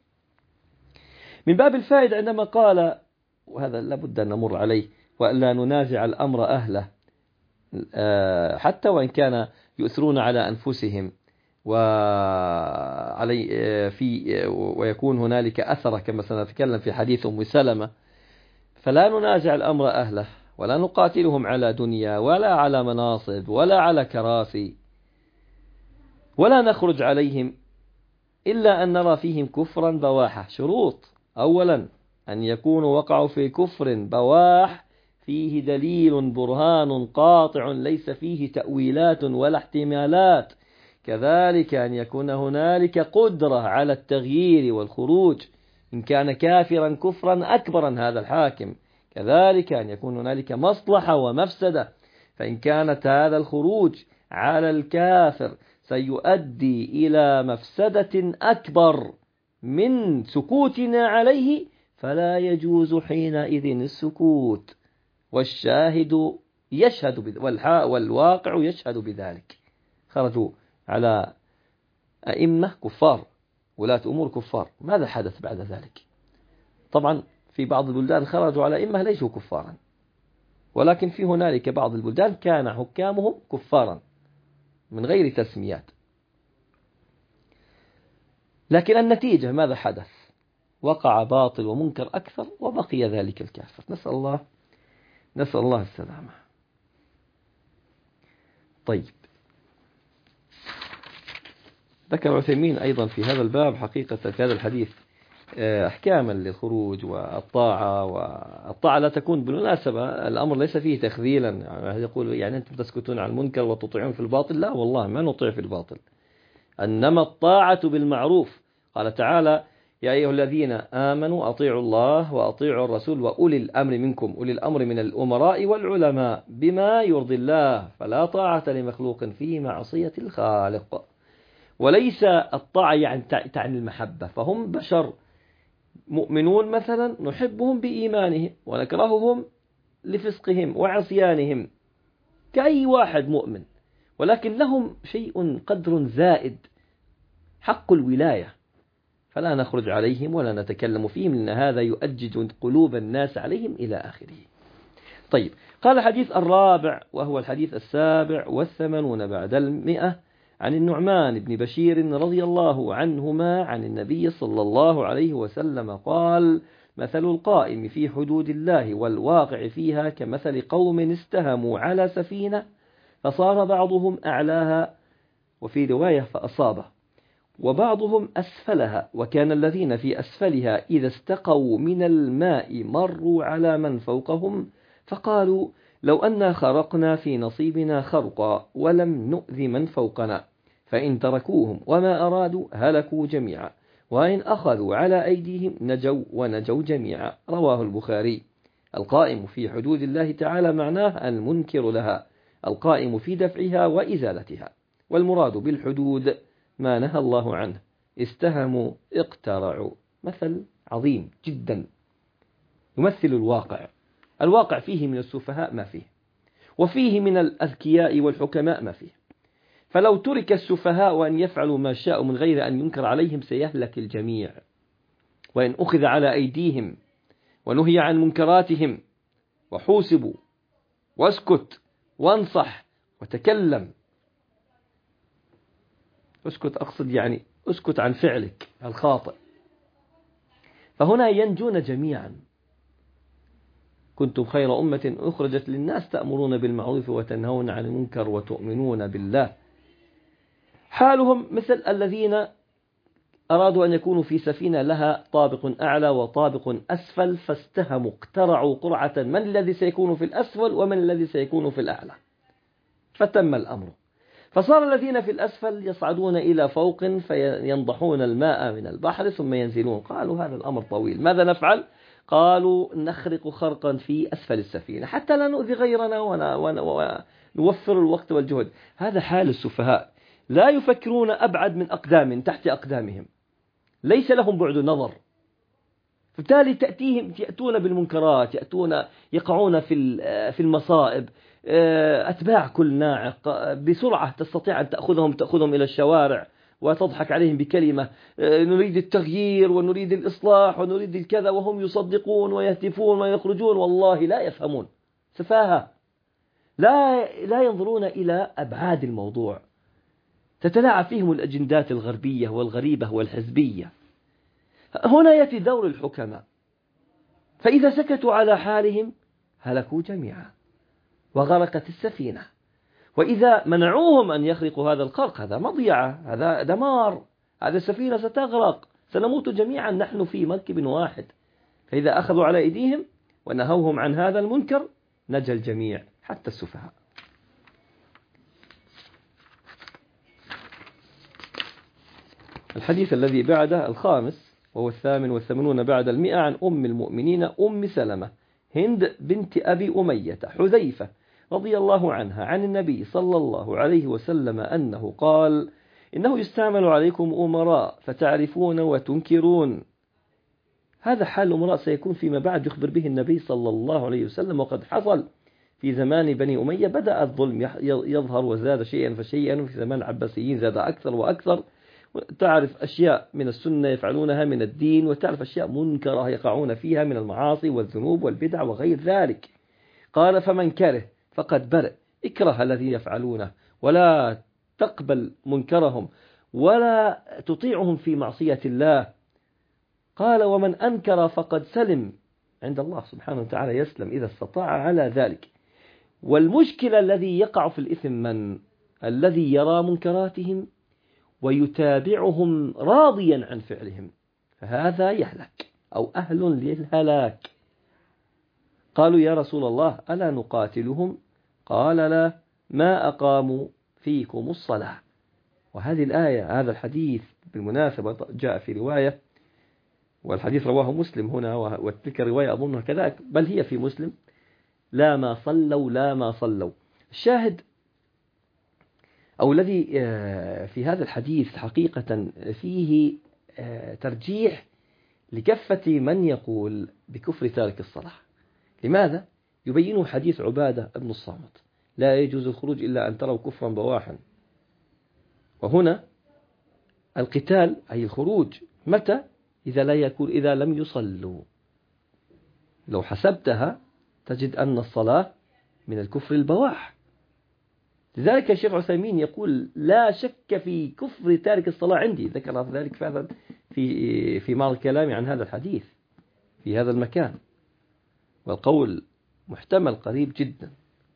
من باب الفائدة عندما قال، وهذا لابد أن نمر عليه: وألا ننازع الأمر أهله، حتى وإن كان يؤثرون على أنفسهم ويكون هنالك أثر كما سنتكلم في حديث أم سلمة، فلا ننازع الأمر أهله، ولا نقاتلهم على دنيا ولا على مناصب ولا على كراسي، ولا نخرج عليهم إلا أن نرى فيهم كفرا بواحا. شروط: أولا أن يكونوا وقعوا في كفر بواح فيه دليل برهان قاطع ليس فيه تأويلات ولا احتمالات، كذلك أن يكون هنالك قدرة على التغيير والخروج إن كان كافرا كفرا أكبرا هذا الحاكم، كذلك أن يكون هنالك مصلحة ومفسدة، فإن كانت هذا الخروج على الكافر سيؤدي إلى مفسدة أكبر من سكوتنا عليه فلا يجوز حينئذ السكوت، والشاهد يشهد والواقع يشهد بذلك. خرجوا على أئمة كفار، ولاة أمور كفار، ماذا حدث بعد ذلك؟ طبعا في بعض البلدان خرجوا على أئمة ليسوا كفارا، ولكن في هنالك بعض البلدان كان حكامهم كفارا من غير تسميات، لكن النتيجة ماذا حدث؟ وقع باطل ومنكر أكثر وبقي ذلك الكافر. نسأل الله السلامة. طيب، ذكر عثيمين أيضا في هذا الباب حقيقة في هذا الحديث أحكاما للخروج والطاعة. والطاعة لا تكون بالمناسبة، الأمر ليس فيه تخذيلا، يعني يقول يعني أنتم تسكتون عن المنكر وتطيعون في الباطل. لا والله ما نطيع في الباطل، إنما الطاعة بالمعروف. قال تعالى: يا أيها الذين آمنوا أطيعوا الله وأطيعوا الرسول وأولي الأمر منكم. أولي الأمر من الأمراء والعلماء بما يرضي الله، فلا طاعة لمخلوق في معصية الخالق. وليس الطاعة يعني تعني المحبة، فهم بشر مؤمنون مثلا نحبهم بإيمانهم ونكرههم لفسقهم وعصيانهم كأي واحد مؤمن، ولكن لهم شيء قدر زائد حق الولاية، فلا نخرج عليهم ولا نتكلم فيهم، لأن هذا يؤجج قلوب الناس عليهم إلى آخره. طيب، قال الحديث الرابع وهو الحديث 87 بعد 100 عن النعمان بن بشير رضي الله عنهما عن النبي صلى الله عليه وسلم قال: مثل القائم في حدود الله والواقع فيها كمثل قوم استهموا على سفينة فصار بعضهم أعلاها، وفي رواية فأصابه، وبعضهم أسفلها، وكان الذين في أسفلها إذا استقوا من الماء مروا على من فوقهم فقالوا: لو أن خرقنا في نصيبنا خرقا ولم نؤذ من فوقنا، فإن تركوهم وما أرادوا هلكوا جميعا، وإن أخذوا على أيديهم نجوا ونجوا جميعا. رواه البخاري. القائم في حدود الله تعالى معناه المنكر لها، القائم في دفعها وإزالتها. والمراد بالحدود ما نهى الله عنه. استهموا اقترعوا، مثل عظيم جدا يمثل الواقع. الواقع فيه من السفهاء ما فيه، وفيه من الأذكياء والحكماء ما فيه. فلو ترك السفهاء أن يفعلوا ما شاءوا من غير أن ينكر عليهم سيهلك الجميع. وإن أخذ على أيديهم ونهي عن منكراتهم وحوسبوا واسكت وانصح وتكلم. اسكت أقصد يعني اسكت عن فعلك الخاطئ، فهنا ينجون جميعا. كنتم خير أمة أخرجت للناس تأمرون بالمعروف وتنهون عن المنكر وتؤمنون بالله. حالهم مثل الذين أرادوا أن يكونوا في سفينة لها طابق أعلى وطابق أسفل، فاستهموا اقترعوا قرعة من الذي سيكون في الأسفل ومن الذي سيكون في الأعلى، فتم الأمر. فصار الذين في الأسفل يصعدون إلى فوق فينضحون الماء من البحر ثم ينزلون. قالوا هذا الأمر طويل، ماذا نفعل؟ قالوا نخرق خرقا في أسفل السفينة حتى لا نؤذي غيرنا ونوفر الوقت والجهد. هذا حال السفهاء، لا يفكرون أبعد من أقدام تحت أقدامهم، ليس لهم بعد نظر. فبالتالي يأتون بالمنكرات، يقعون في المصائب. أتباع كل ناعق بسرعة تستطيع أن تأخذهم إلى الشوارع وتضحك عليهم بكلمة: نريد التغيير ونريد الإصلاح ونريد الكذا، وهم يصدقون ويهتفون ويخرجون، والله لا يفهمون، سفاهة، لا ينظرون إلى أبعاد الموضوع. تتلاعب فيهم الأجندات الغربية والغريبة والحزبية. هنا يأتي دور الحكماء، فإذا سكتوا على حالهم هلكوا جميعا وغرقت السفينة. وإذا منعوهم أن يخرقوا هذا الخرق، هذا مضيعة، هذا دمار، هذه السفينة ستغرق، سنموت جميعا نحن في مركب واحد. فإذا أخذوا على أيديهم ونهوهم عن هذا المنكر نجا الجميع حتى السفهاء. الحديث الذي بعده 5 وهو 88 بعد 100 عن أم المؤمنين أم سلمة هند بنت أبي أمية حذيفة رضي الله عنها عن النبي صلى الله عليه وسلم أنه قال: إنه يستعمل عليكم أمراء فتعرفون وتنكرون. هذا حال الأمراء سيكون فيما بعد يخبر به النبي صلى الله عليه وسلم، وقد حصل في زمان بني أمية بدأ الظلم يظهر وزاد شيئا فشيئا، وفي زمان العباسيين زاد أكثر وأكثر. تعرف أشياء من السنة يفعلونها من الدين، وتعرف أشياء منكرة يقعون فيها من المعاصي والذنوب والبدع وغير ذلك. قال: فمن كره فقد برئ. اكره الذي يفعلونه ولا تقبل منكرهم ولا تطيعهم في معصية الله. قال: ومن أنكر فقد سلم عند الله سبحانه وتعالى، يسلم إذا استطاع على ذلك. والمشكلة الذي يقع في الإثم من الذي يرى منكراتهم ويتابعهم راضيا عن فعلهم، فهذا يهلك أو أهل للهلاك. قالوا يا رسول الله ألا نقاتلهم؟ قال لا، ما أقاموا فيكم الصلاة. وهذه الآية، هذا الحديث بالمناسبة جاء في رواية، والحديث رواه مسلم هنا، وتلك الرواية أظنها كذلك، بل هي في مسلم: لا ما صلوا لا ما صلوا. الشاهد أو الذي في هذا الحديث حقيقة فيه ترجيح لكفة من يقول بكفر تارك الصلاة. لماذا؟ يبينه حديث عبادة بن الصامت: لا يجوز الخروج إلا أن تروا كفرا بواحا. وهنا القتال أي الخروج متى؟ إذا لم يصلوا. لو حسبتها تجد أن الصلاة من الكفر البواح. لذلك الشيخ عثيمين يقول لا شك في كفر تارك الصلاة عندي، ذكر ذلك فعلا في بعض الكلام عن هذا الحديث في هذا المكان، والقول محتمل قريب جدا.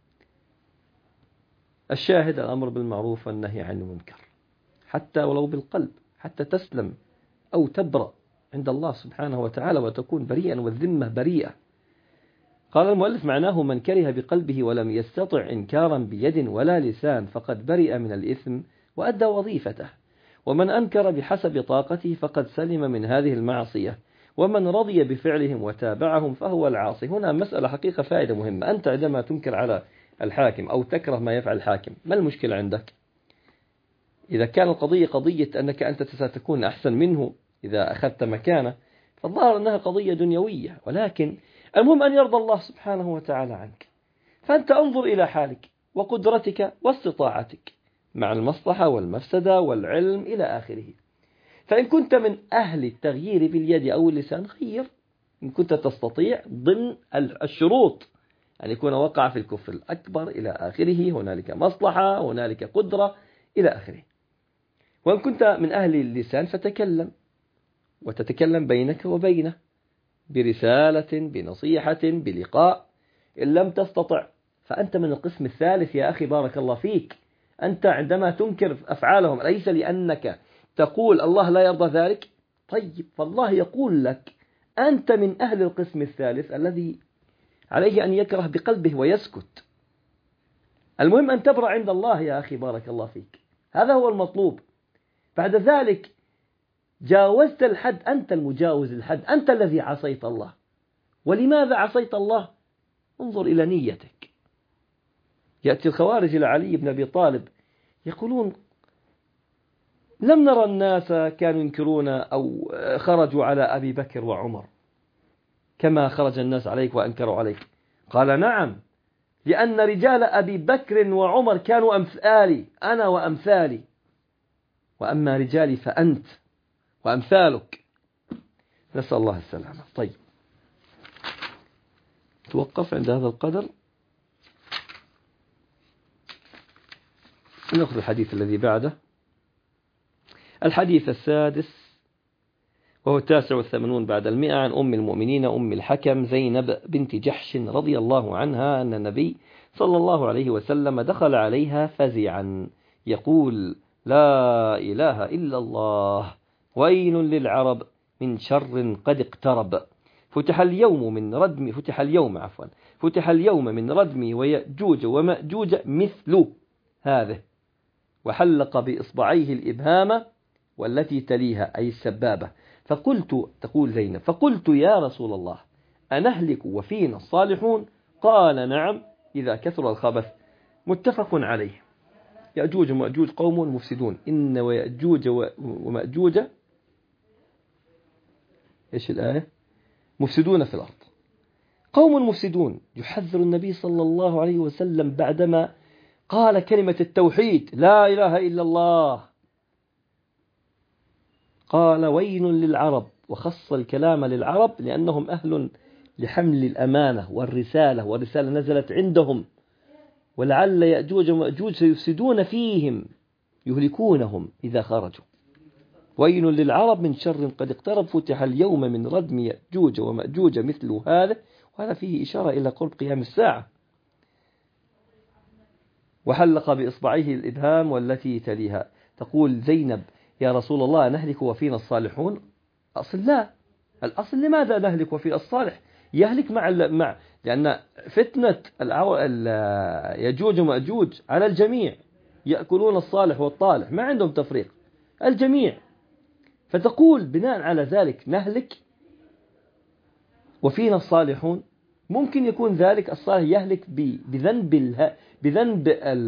الشاهد الأمر بالمعروف والنهي عن المنكر، حتى ولو بالقلب، حتى تسلم أو تبرأ عند الله سبحانه وتعالى وتكون بريئا والذمة بريئة. قال المؤلف: معناه من كره بقلبه ولم يستطع إنكارا بيد ولا لسان فقد برئ من الإثم وأدى وظيفته، ومن أنكر بحسب طاقته فقد سلم من هذه المعصية، ومن رضي بفعلهم وتابعهم فهو العاصي. هنا مسألة حقيقة فائدة مهمة. أنت عندما تنكر على الحاكم أو تكره ما يفعل الحاكم، ما المشكلة عندك؟ إذا كان القضية قضية أنك أنت ستكون أحسن منه إذا أخذت مكانه، فالظاهر أنها قضية دنيوية، ولكن المهم أن يرضى الله سبحانه وتعالى عنك. فأنت انظر إلى حالك وقدرتك واستطاعتك مع المصلحة والمفسدة والعلم إلى آخره. فإن كنت من أهل التغيير باليد أو اللسان غير، إن كنت تستطيع ضمن الشروط أن يكون وقع في الكفر الأكبر إلى آخره، هنالك مصلحة، هنالك قدرة إلى آخره. وإن كنت من أهل اللسان فتكلم، وتتكلم بينك وبينه برسالة، بنصيحة، بلقاء. إن لم تستطع فأنت من القسم الثالث يا أخي، بارك الله فيك. أنت عندما تنكر أفعالهم ليس لأنك تقول الله لا يرضى ذلك، طيب فالله يقول لك أنت من أهل القسم الثالث الذي عليه أن يكره بقلبه ويسكت. المهم أن تبرأ عند الله يا أخي، بارك الله فيك، هذا هو المطلوب. بعد ذلك جاوزت الحد، أنت المجاوز الحد، أنت الذي عصيت الله. ولماذا عصيت الله؟ انظر إلى نيتك. يأتي الخوارج إلى علي بن أبي طالب يقولون: لم نرى الناس كانوا ينكرون أو خرجوا على أبي بكر وعمر كما خرج الناس عليك وأنكروا عليك. قال: نعم، لأن رجال أبي بكر وعمر كانوا أمثالي أنا وأمثالي، وأما رجالي فأنت وأمثالك. نسأل الله السلامة. طيب، توقف عند هذا القدر. نأخذ الحديث الذي بعده، الحديث السادس وهو 89 بعد 100، عن أم المؤمنين أم الحكم زينب بنت جحش رضي الله عنها أن النبي صلى الله عليه وسلم دخل عليها فزعا يقول: لا إله إلا الله، ويل للعرب من شر قد اقترب، فتح اليوم من ردمي ويأجوج ومأجوج مثل هذه، وحلق بإصبعيه الإبهام والتي تليها أي السبابة. فقلت، تقول زينب، فقلت يا رسول الله أنهلك وفينا الصالحون؟ قال: نعم، إذا كثر الخبث. متفق عليه. يأجوج ومأجوج قوم مفسدون. إن ويأجوج ومأجوج، إيش الآية؟ مفسدون في الأرض، قوم مفسدون. يحذر النبي صلى الله عليه وسلم بعدما قال كلمة التوحيد لا إله إلا الله، قال: ويل للعرب، وخص الكلام للعرب لأنهم أهل لحمل الأمانة والرسالة نزلت عندهم، ولعل يأجوج ومأجوج سيفسدون فيهم يهلكونهم إذا خرجوا. ويل للعرب من شر قد اقترب، فتح اليوم من ردم يأجوج ومأجوج مثل هذا. وهذا فيه إشارة إلى قرب قيام الساعة. وحلق بإصبعيه الإبهام والتي تليها. تقول زينب: يا رسول الله نهلك وفينا الصالحون؟ أصل لا، الأصل لماذا نهلك وفي الصالح يهلك مع لأن فتنة يجوج ومأجوج على الجميع، يأكلون الصالح والطالح، ما عندهم تفريق، الجميع. فتقول بناء على ذلك نهلك وفينا الصالحون؟ ممكن يكون ذلك الصالح يهلك بذنب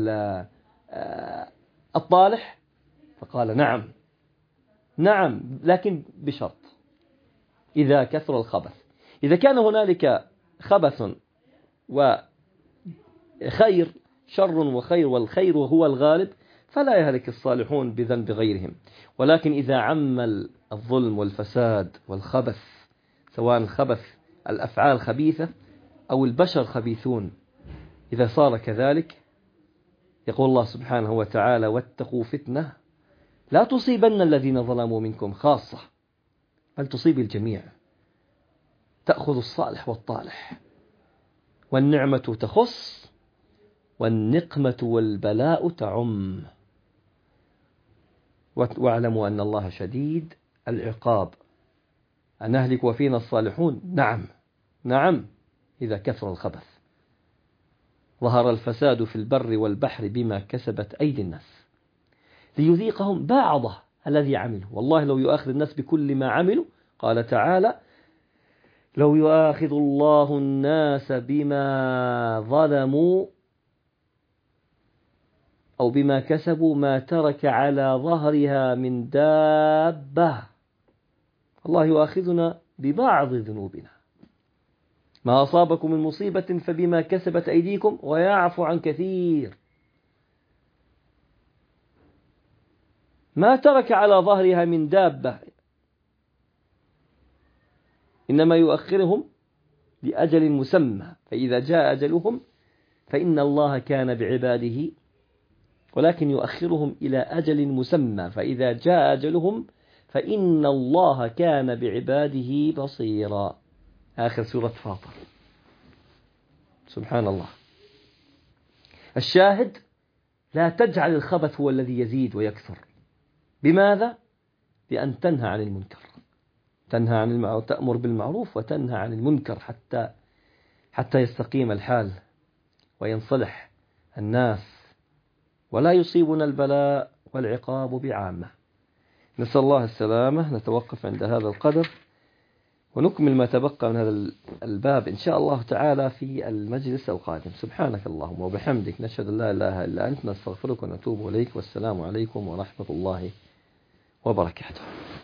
الطالح؟ فقال نعم، نعم، لكن بشرط: إذا كثر الخبث. إذا كان هنالك خبث وخير، شر وخير، والخير هو الغالب، فلا يهلك الصالحون بذنب غيرهم. ولكن إذا عم الظلم والفساد والخبث، سواء خبث الأفعال خبيثة أو البشر خبيثون، إذا صار كذلك يقول الله سبحانه وتعالى: واتقوا فتنة لا تصيبن الذين ظلموا منكم خاصة، بل تصيب الجميع، تأخذ الصالح والطالح، والنعمة تخص والنقمة والبلاء تعم. واعلموا أن الله شديد العقاب. أنهلك وفينا الصالحون؟ نعم، نعم، إذا كثر الخبث. ظهر الفساد في البر والبحر بما كسبت أيدي الناس ليذيقهم بعض الذي عملوا. والله لو يؤاخذ الناس بكل ما عملوا، قال تعالى: لو يؤاخذ الله الناس بما ظلموا أو بما كسبوا ما ترك على ظهرها من دابة. الله يؤاخذنا ببعض ذنوبنا. ما أصابكم من مصيبة فبما كسبت أيديكم ويعفو عن كثير. ما ترك على ظهرها من دابة، إنما يؤخرهم لأجل مسمى، فإذا جاء أجلهم فإن الله كان بعباده، ولكن يؤخرهم إلى أجل مسمى، فإذا جاء أجلهم فإن الله كان بعباده بصيرا. آخر سورة فاطر. سبحان الله. الشاهد: لا تجعل الخبث هو الذي يزيد ويكثر. بماذا؟ بأن تنهى عن المنكر، تأمر بالمعروف وتنهى عن المنكر حتى يستقيم الحال وينصلح الناس، ولا يصيبنا البلاء والعقاب بعامة. نسأل الله السلامة. نتوقف عند هذا القدر ونكمل ما تبقى من هذا الباب إن شاء الله تعالى في المجلس القادم. سبحانك اللهم وبحمدك، نشهد أن لا إله إلا أنت، نستغفرك ونتوب إليك، والسلام عليكم ورحمة الله وبركاته.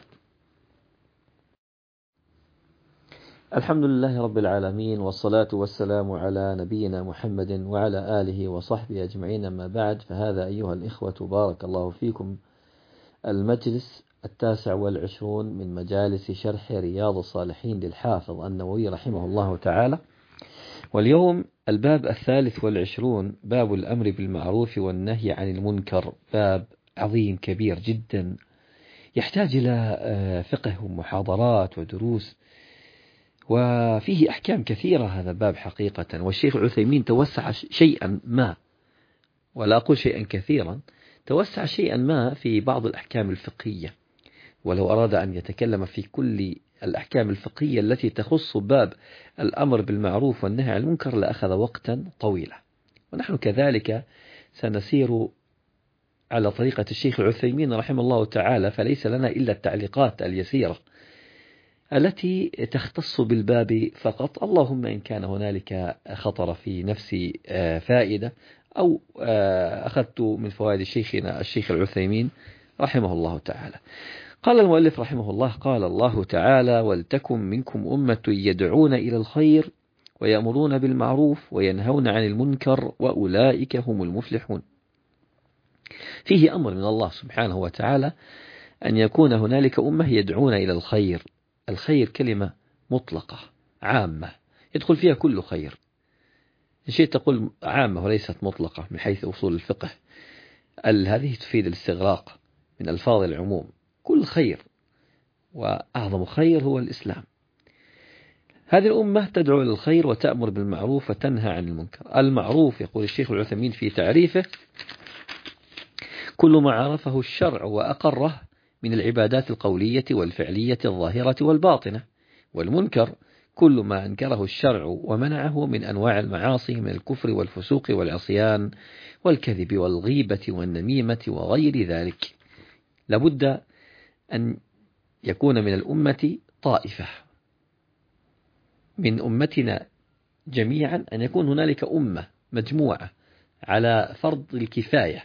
الحمد لله رب العالمين، والصلاة والسلام على نبينا محمد وعلى آله وصحبه أجمعين. أما بعد، فهذا أيها الإخوة بارك الله فيكم المجلس 29 من مجالس شرح رياض الصالحين للحافظ النووي رحمه الله تعالى. واليوم الباب 23، باب الأمر بالمعروف والنهي عن المنكر. باب عظيم كبير جدا، يحتاج إلى فقه ومحاضرات ودروس، وفيه أحكام كثيرة هذا الباب حقيقة. والشيخ عثيمين توسع شيئا ما، ولا أقول شيئا كثيرا، توسع شيئا ما في بعض الأحكام الفقهية، ولو أراد أن يتكلم في كل الأحكام الفقهية التي تخص باب الأمر بالمعروف والنهي عن المنكر لأخذ وقتا طويلا. ونحن كذلك سنسير على طريقة الشيخ عثيمين رحمه الله تعالى، فليس لنا إلا التعليقات اليسيرة التي تختص بالباب فقط. اللهم إن كان هنالك خطر في نفسي فائدة أو أخذت من فوائد شيخنا الشيخ العثيمين رحمه الله تعالى. قال المؤلف رحمه الله: قال الله تعالى: ولتكن منكم أمة يدعون إلى الخير ويأمرون بالمعروف وينهون عن المنكر وأولئك هم المفلحون. فيه أمر من الله سبحانه وتعالى أن يكون هنالك أمة يدعون إلى الخير. الخير كلمة مطلقة عامة يدخل فيها كل خير. إن شئت تقول عامة وليست مطلقة من حيث أصول الفقه. هذه تفيد الاستغراق من ألفاظ العموم، كل خير، وأعظم خير هو الإسلام. هذه الأمة تدعو إلى الخير وتأمر بالمعروف وتنهى عن المنكر. المعروف يقول الشيخ العثيمين في تعريفه: كل ما عرفه الشرع وأقره من العبادات القولية والفعلية الظاهرة والباطنة. والمنكر كل ما أنكره الشرع ومنعه من أنواع المعاصي من الكفر والفسوق والعصيان والكذب والغيبة والنميمة وغير ذلك. لابد أن يكون من الأمة طائفة من أمتنا جميعا، أن يكون هنالك أمة مجموعة على فرض الكفاية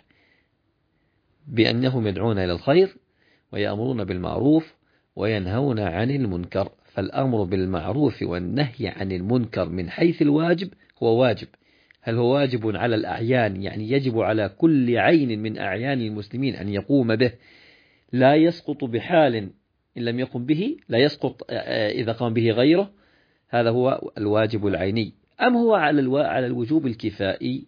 بأنهم يدعون إلى الخير ويأمرون بالمعروف وينهون عن المنكر. فالأمر بالمعروف والنهي عن المنكر من حيث الواجب هو واجب. هل هو واجب على الأعيان؟ يعني يجب على كل عين من أعيان المسلمين أن يقوم به، لا يسقط بحال إن لم يقم به، لا يسقط إذا قام به غيره. هذا هو الواجب العيني. أم هو على الوجوب الكفائي؟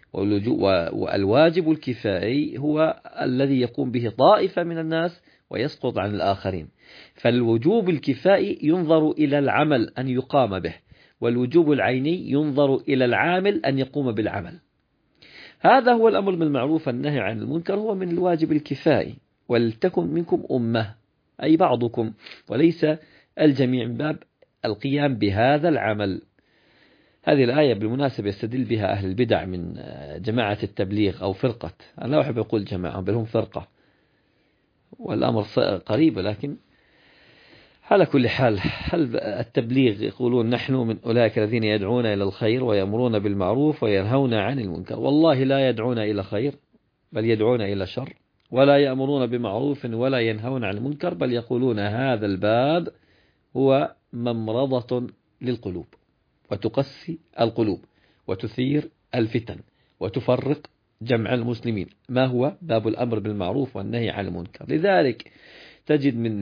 والواجب الكفائي هو الذي يقوم به طائفة من الناس ويسقط عن الآخرين. فالوجوب الكفائي ينظر إلى العمل أن يقام به، والوجوب العيني ينظر إلى العامل أن يقوم بالعمل. هذا هو الأمر بالمعروف والنهي عن المنكر، هو من الواجب الكفائي. ولتكن منكم أمة، أي بعضكم، وليس الجميع، من باب القيام بهذا العمل. هذه الآية بالمناسبة يستدل بها أهل البدع من جماعة التبليغ أو فرقة، أنا لا أحب أقول جماعة بل هم فرقة، والأمر قريب. لكن على كل حال، هل التبليغ يقولون نحن من أولئك الذين يدعون إلى الخير ويأمرون بالمعروف وينهون عن المنكر. والله لا يدعون إلى خير بل يدعون إلى شر، ولا يأمرون بمعروف ولا ينهون عن المنكر، بل يقولون هذا الباب هو ممرضة للقلوب وتقسي القلوب وتثير الفتن وتفرق جمع المسلمين. ما هو باب الأمر بالمعروف والنهي عن المنكر؟ لذلك تجد من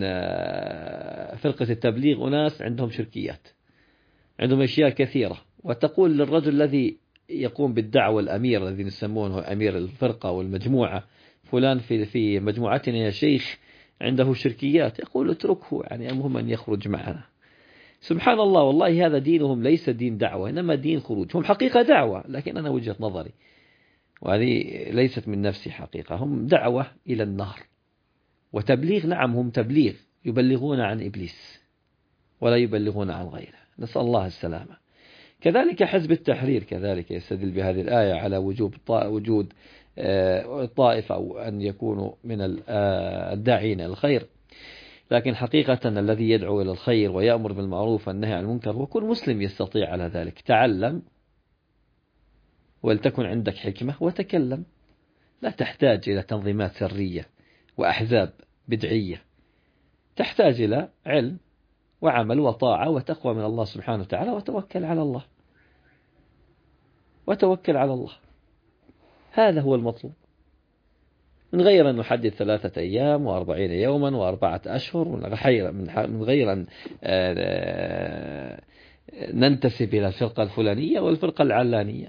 فرقة التبليغ أناس عندهم شركيات، عندهم أشياء كثيرة، وتقول للرجل الذي يقوم بالدعوة، الأمير الذي يسمونه أمير الفرقة والمجموعة، فلان في مجموعتنا يا شيخ عنده شركيات، يقول اتركه، يعني المهم أن يخرج معنا. سبحان الله، والله هذا دينهم ليس دين دعوة، إنما دين خروج. هم حقيقة دعوة، لكن أنا وجهة نظري، وهذه ليست من نفسي حقيقة، هم دعوة إلى النار وتبليغ. نعم هم تبليغ، يبلغون عن إبليس ولا يبلغون عن غيره، نسأل الله السلامة. كذلك حزب التحرير كذلك يستدل بهذه الآية على وجود طائفة أو أن يكونوا من الداعين إلى الخير. لكن حقيقة الذي يدعو إلى الخير ويأمر بالمعروف والنهي عن المنكر، وكل مسلم يستطيع على ذلك. تعلم ولتكن عندك حكمة وتكلم، لا تحتاج إلى تنظيمات سرية وأحزاب بدعية، تحتاج إلى علم وعمل وطاعة وتقوى من الله سبحانه وتعالى، وتوكل على الله، وتوكل على الله. هذا هو المطلوب، من غير أن نحدد 3 أيام و40 يوما و4 أشهر، من غير أن ننتسب إلى الفرقة الفلانية والفرقة العلانية.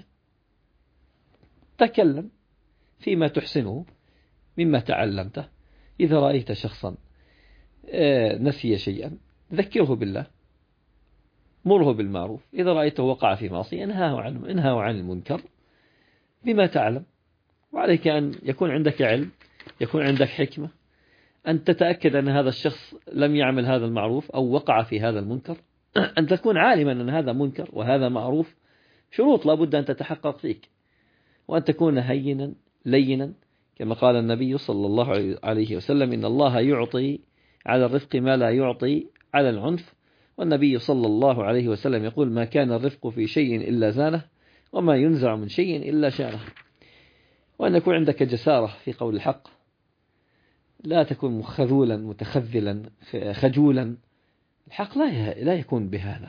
تكلم فيما تحسنه مما تعلمته. إذا رأيت شخصا نسي شيئا ذكره بالله، مره بالمعروف. إذا رأيته وقع في معصية انهاه عن المنكر بما تعلم. وعليك أن يكون عندك علم، يكون عندك حكمة، أن تتأكد أن هذا الشخص لم يعمل هذا المعروف أو وقع في هذا المنكر، أن تكون عالما أن هذا منكر وهذا معروف. شروط لابد أن تتحقق فيك، وأن تكون هينا لينا، كما قال النبي صلى الله عليه وسلم: إن الله يعطي على الرفق ما لا يعطي على العنف. والنبي صلى الله عليه وسلم يقول: ما كان الرفق في شيء إلا زانه، وما ينزع من شيء إلا شانه. وأن يكون عندك جسارة في قول الحق، لا تكون خذولا متخذلا خجولا. الحق لا يكون بهذا.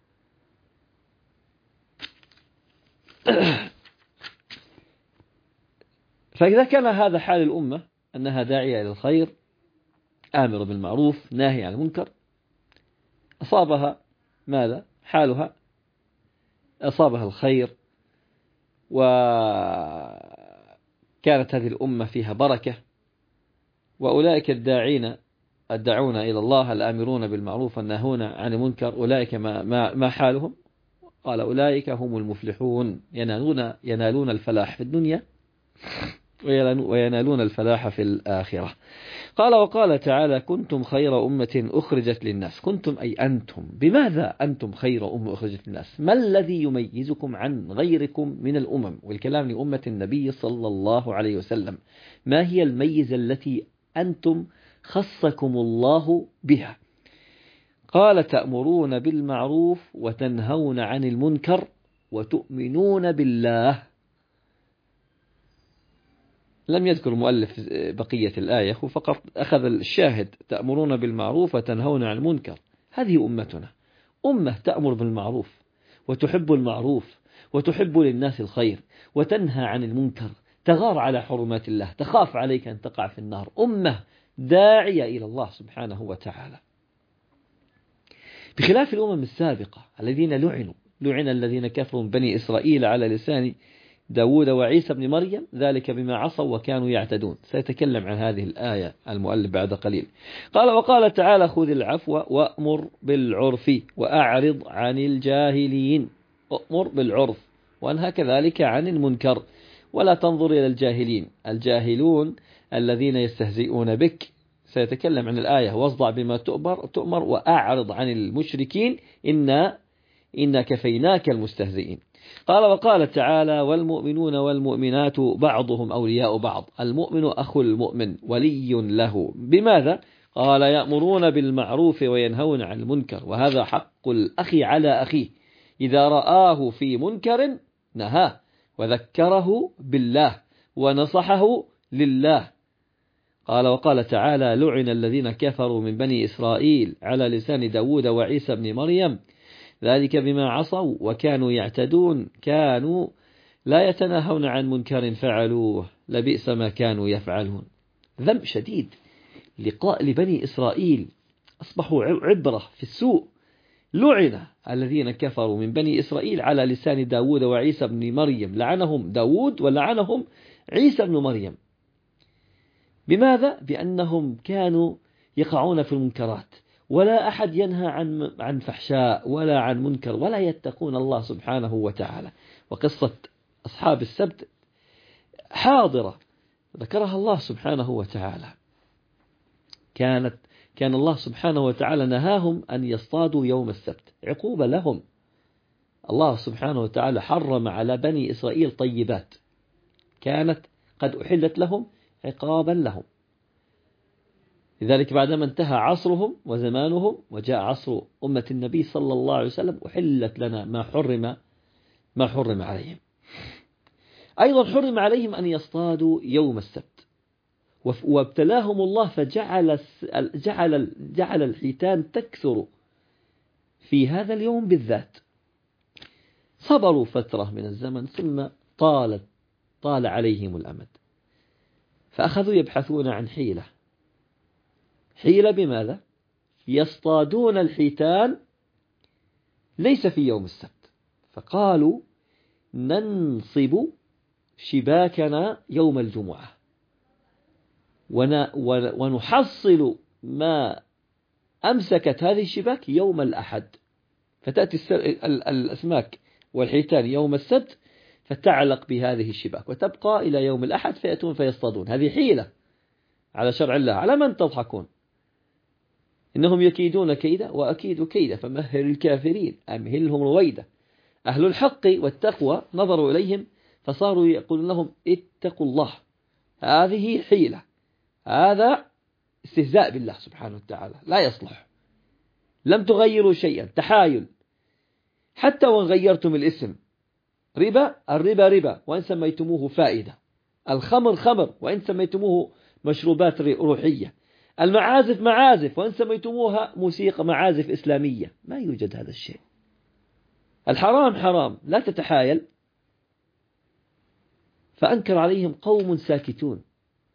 فإذا كان هذا حال الأمة، أنها داعية إلى الخير، آمر بالمعروف، ناهي عن المنكر، أصابها ماذا؟ حالها أصابها الخير، وكانت هذه الأمة فيها بركة. وأولئك الداعين الداعون إلى الله الآمرون بالمعروف والناهون عن المنكر أولئك ما حالهم؟ قال أولئك هم المفلحون ينالون الفلاح في الدنيا وينالون الفلاح في الآخرة. قال وقال تعالى كنتم خير أمة أخرجت للناس. كنتم أي أنتم. بماذا أنتم خير أمة أخرجت للناس؟ ما الذي يميزكم عن غيركم من الأمم؟ والكلام لأمة النبي صلى الله عليه وسلم. ما هي الميزة التي أنتم خصكم الله بها؟ قال تأمرون بالمعروف وتنهون عن المنكر وتؤمنون بالله. لم يذكر المؤلف بقية الآية، فقط أخذ الشاهد تأمرون بالمعروف وتنهون عن المنكر. هذه أمتنا، أمة تأمر بالمعروف وتحب المعروف وتحب للناس الخير وتنهى عن المنكر، تغار على حرمات الله، تخاف عليك أن تقع في النار، أمة داعية إلى الله سبحانه وتعالى، بخلاف الأمم السابقة الذين لعن الذين كفروا من بني إسرائيل على لسان داود وعيسى بن مريم ذلك بما عصوا وكانوا يعتدون. سيتكلم عن هذه الآية المؤلف بعد قليل. قال وقال تعالى خذ العفو وأمر بالعرف وأعرض عن الجاهلين. أمر بالعرف وأنهى كذلك عن المنكر ولا تنظر إلى الجاهلين، الجاهلون الذين يستهزئون بك. سيتكلم عن الآية واصدع بما تؤمر وأعرض عن المشركين إنا كفيناك المستهزئين. قال وقال تعالى والمؤمنون والمؤمنات بعضهم أولياء بعض. المؤمن أخو المؤمن ولي له. بماذا؟ قال يأمرون بالمعروف وينهون عن المنكر، وهذا حق الأخ على أخيه إذا رآه في منكر نهاه وذكره بالله ونصحه لله. قال وقال تعالى لعن الذين كفروا من بني إسرائيل على لسان داود وعيسى بن مريم ذلك بما عصوا وكانوا يعتدون كانوا لا يتناهون عن منكر فعلوه لبئس ما كانوا يفعلون. ذنب شديد لبني إسرائيل، أصبحوا عبرة في السوء. لعن الذين كفروا من بني إسرائيل على لسان داود وعيسى بن مريم، لعنهم داود ولعنهم عيسى بن مريم. بماذا؟ بأنهم كانوا يقعون في المنكرات، ولا أحد ينهى عن فحشاء ولا عن منكر، ولا يتقون الله سبحانه وتعالى. وقصة أصحاب السبت حاضرة ذكرها الله سبحانه وتعالى. كان الله سبحانه وتعالى نهاهم أن يصطادوا يوم السبت عقوبة لهم. الله سبحانه وتعالى حرم على بني إسرائيل طيبات كانت قد أحلت لهم عقابا لهم. لذلك بعدما انتهى عصرهم وزمانهم وجاء عصر أمة النبي صلى الله عليه وسلم أحلت لنا ما حرم عليهم. أيضا حرم عليهم أن يصطادوا يوم السبت، وابتلاهم الله جعل الحيتان تكثر في هذا اليوم بالذات. صبروا فترة من الزمن ثم طال عليهم الأمد، فأخذوا يبحثون عن حيلة. بماذا؟ يصطادون الحيتان ليس في يوم السبت، فقالوا ننصب شباكنا يوم الجمعة ونحصل ما أمسكت هذه الشباك يوم الأحد، فتأتي الأسماك والحيتان يوم السبت فتعلق بهذه الشباك وتبقى إلى يوم الأحد فيأتون فيصطادون. هذه حيلة على شرع الله. على من تضحكون؟ إنهم يكيدون كيدا وأكيد كيدا فمهل الكافرين أمهلهم رويدا. أهل الحق والتقوى نظروا إليهم فصاروا يقولون لهم اتقوا الله. هذه حيلة، هذا استهزاء بالله سبحانه وتعالى، لا يصلح. لم تغيروا شيئا، تحايل. حتى وإن غيرتم الاسم، الربا ربا وإن سميتموه فائدة، الخمر خمر وإن سميتموه مشروبات روحية، المعازف معازف وإن سميتموها موسيقى معازف إسلامية. ما يوجد هذا الشيء. الحرام حرام، لا تتحايل. فأنكر عليهم قوم ساكتون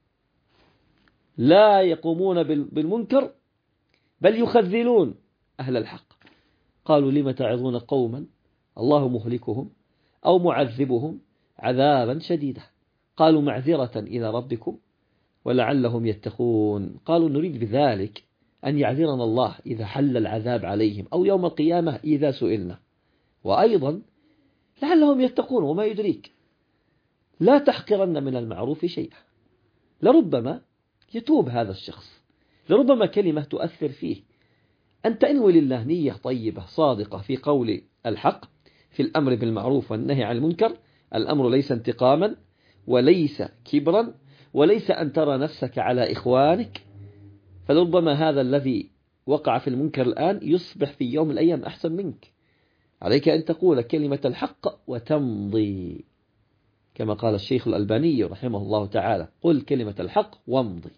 لا يقومون بالمنكر بل يخذلون أهل الحق. قالوا لم تعظون قوما الله مهلكهم أو معذبهم عذابا شديدا. قالوا معذرة إلى ربكم ولعلهم يتقون. قالوا نريد بذلك أن يعذرنا الله إذا حل العذاب عليهم أو يوم القيامة إذا سئلنا. وأيضا لعلهم يتقون، وما يدريك، لا تحقرن من المعروف شيئا. لربما يتوب هذا الشخص، لربما كلمة تؤثر فيه. أن تنوي لله نية طيبة صادقة في قول الحق، في الأمر بالمعروف والنهي عن المنكر. الأمر ليس انتقاما وليس كبرا وليس أن ترى نفسك على إخوانك، فلربما هذا الذي وقع في المنكر الآن يصبح في يوم من الأيام أحسن منك. عليك أن تقول كلمة الحق وتمضي، كما قال الشيخ الألباني رحمه الله تعالى: قل كلمة الحق وامضي.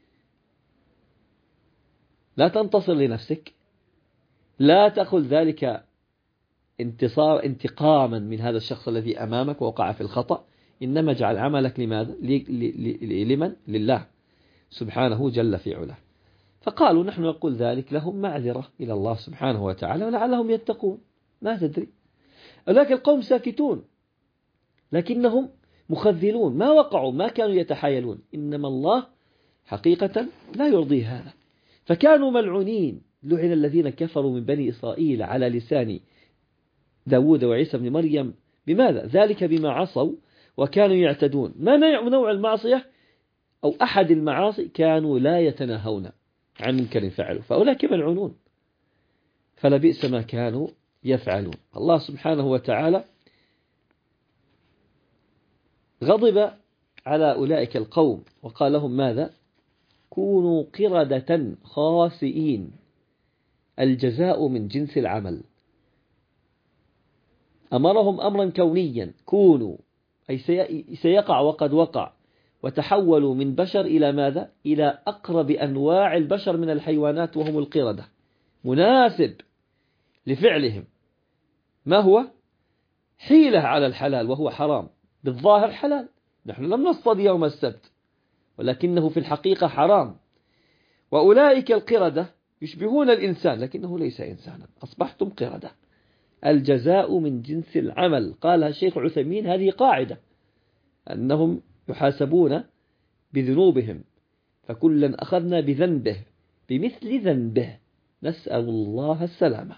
لا تنتصر لنفسك، لا تأخذ ذلك انتقاما من هذا الشخص الذي أمامك ووقع في الخطأ، إنما اجعل عملك لماذا؟ لمن؟ لله سبحانه جل في علاه. فقالوا نحن نقول ذلك لهم معذرة إلى الله سبحانه وتعالى ولعلهم يتقون، ما تدري. ولكن القوم ساكتون لكنهم مخذلون، ما وقعوا، ما كانوا يتحايلون، إنما الله حقيقة لا يرضي هذا. فكانوا ملعونين، لعن الذين كفروا من بني إسرائيل على لسان داود وعيسى بن مريم. بماذا؟ ذلك بما عصوا وكانوا يعتدون. ما نوع المعصية أو أحد المعاصي؟ كانوا لا يتناهون عن منكر فعلوا، فأولئك ملعونون، فلبئس ما كانوا يفعلون. الله سبحانه وتعالى غضب على أولئك القوم وقال لهم ماذا؟ كونوا قردة خاسئين، الجزاء من جنس العمل. أمرهم أمرا كونيا، كونوا أي سيقع وقد وقع، وتحولوا من بشر إلى ماذا؟ إلى أقرب أنواع البشر من الحيوانات وهم القردة، مناسب لفعلهم. ما هو؟ حيلة على الحلال وهو حرام، بالظاهر حلال، نحن لم نصطاد يوم السبت ولكنه في الحقيقة حرام. وأولئك القردة يشبهون الإنسان لكنه ليس إنسانا، أصبحتم قردة، الجزاء من جنس العمل. قالها الشيخ عثيمين، هذه قاعدة أنهم يحاسبون بذنوبهم، فكلا أخذنا بذنبه بمثل ذنبه، نسأل الله السلامة.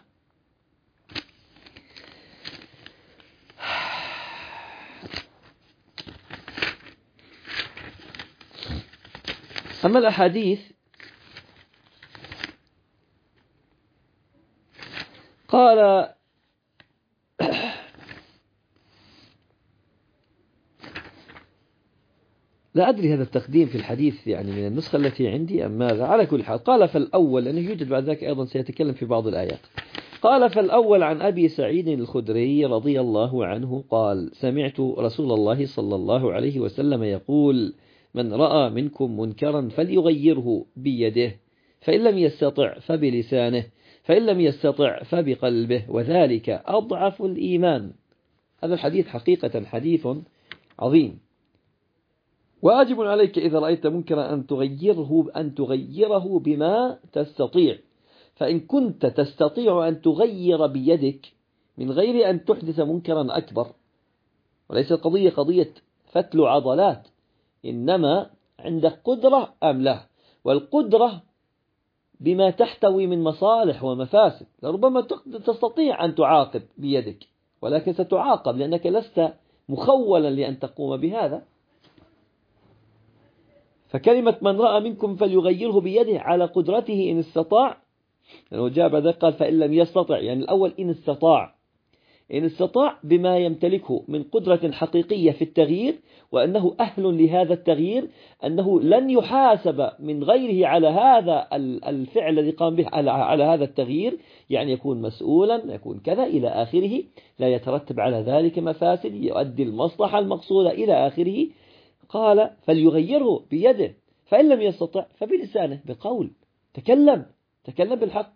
أما الأحاديث قال لا أدري هذا التقديم في الحديث يعني من النسخة التي عندي أم ماذا، على كل حال قال فالأول، لأنه يوجد بعد ذلك أيضا سيتكلم في بعض الآيات. قال فالأول عن أبي سعيد الخدري رضي الله عنه قال سمعت رسول الله صلى الله عليه وسلم يقول من رأى منكم منكرا فليغيره بيده، فإن لم يستطع فبلسانه، فإن لم يستطع فبقلبه، وذلك أضعف الإيمان. هذا الحديث حقيقة حديث عظيم. واجب عليك إذا رأيت منكرا أن تغيره بما تستطيع، فإن كنت تستطيع أن تغير بيدك من غير أن تحدث منكرا أكبر، وليس القضية قضية فتل عضلات، إنما عندك قدرة أم لا، والقدرة بما تحتوي من مصالح ومفاسد. لربما تستطيع أن تعاقب بيدك ولكن ستعاقب لأنك لست مخولا لأن تقوم بهذا. فكلمة من رأى منكم فليغيره بيده على قدرته إن استطاع، لأنه جاء بعد قال فإن لم يستطع، يعني الأول إن استطاع، إن استطاع بما يمتلكه من قدرة حقيقية في التغيير، وأنه أهل لهذا التغيير، أنه لن يحاسب من غيره على هذا الفعل الذي قام به، على هذا التغيير، يعني يكون مسؤولا، يكون كذا إلى آخره، لا يترتب على ذلك مفاسد، يؤدي المصلحة المقصودة إلى آخره. قال فليغيره بيده، فإن لم يستطع فبلسانه، بقول تكلم بالحق،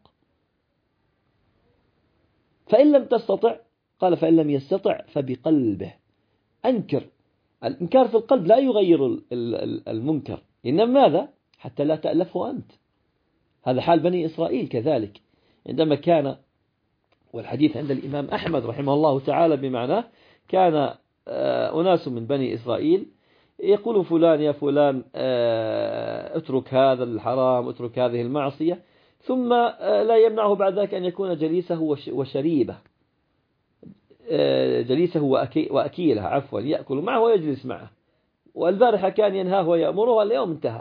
فإن لم تستطع قال فإن لم يستطع فبقلبه، أنكر. الإنكار في القلب لا يغير المنكر، إنما ماذا؟ حتى لا تألفه أنت. هذا حال بني إسرائيل كذلك عندما كان، والحديث عند الإمام أحمد رحمه الله تعالى بمعناه، كان أناس من بني إسرائيل يقول فلان يا فلان اترك هذا الحرام، اترك هذه المعصية، ثم لا يمنعه بعد ذلك أن يكون جليسه وشريبه، جليسه وأكيله عفوا، يأكل معه ويجلس معه، والبارحة كان ينهاه ويأمره، اليوم انتهى.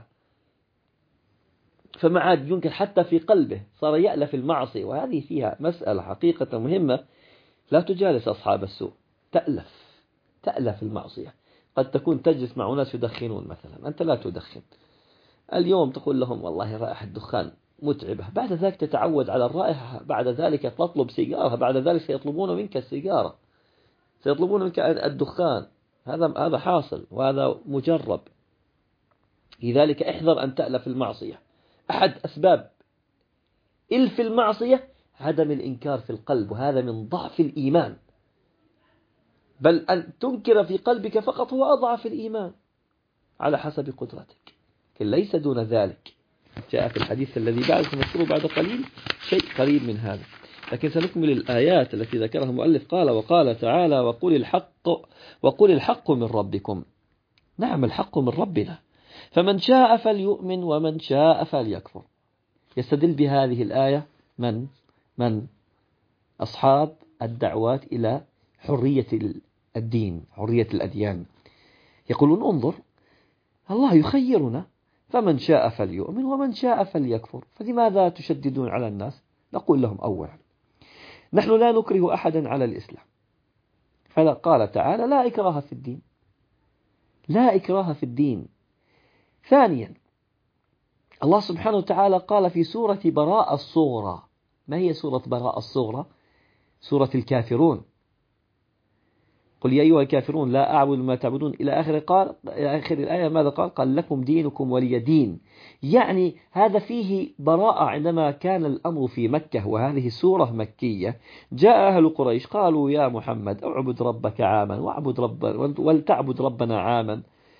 فما عاد يمكن حتى في قلبه صار يألف المعصية، وهذه فيها مسألة حقيقة مهمة. لا تجالس أصحاب السوء، تألف المعصية. قد تكون تجلس مع ناس يدخنون مثلا، أنت لا تدخن، اليوم تقول لهم والله رائحة الدخان متعبة، بعد ذلك تتعود على الرائحة، بعد ذلك تطلب سيجارة، بعد ذلك سيطلبون منك السيجارة، سيطلبون منك الدخان. هذا حاصل وهذا مجرب. لذلك احذر أن تألف المعصية. أحد أسباب إلف المعصية عدم الإنكار في القلب، وهذا من ضعف الإيمان، بل أن تنكر في قلبك فقط هو أضعف الإيمان على حسب قدرتك، ليس دون ذلك. جاء في الحديث الذي بعد سنذكره بعد قليل شيء قريب من هذا، لكن سنكمل الآيات التي ذكرها المؤلف. قال: وقال تعالى: وقل الحق من ربكم. نعم، الحق من ربنا، فمن شاء فليؤمن ومن شاء فليكفر. يستدل بهذه الآية من أصحاب الدعوات إلى حرية الدين، حرية الأديان. يقولون: انظر، الله يخيرنا، فمن شاء فليؤمن ومن شاء فليكفر، فلماذا تشددون على الناس؟ نقول لهم: أولا، نحن لا نكره أحدا على الإسلام، فقال تعالى: لا إكراه في الدين، لا إكراه في الدين. ثانيا، الله سبحانه وتعالى قال في سورة براءة الصغرى. ما هي سورة براءة الصغرى؟ سورة الكافرون. قل يا أيها الكافرون لا أعبد ما تعبدون إلى آخر الآية. ماذا قال؟ قال: لكم دينكم ولي دين. يعني هذا فيه براءة. عندما كان الأمر في مكة وهذه سورة مكية، جاء أهل قريش قالوا: يا محمد اعبد ربك عاما ولتعبد ربنا عاما،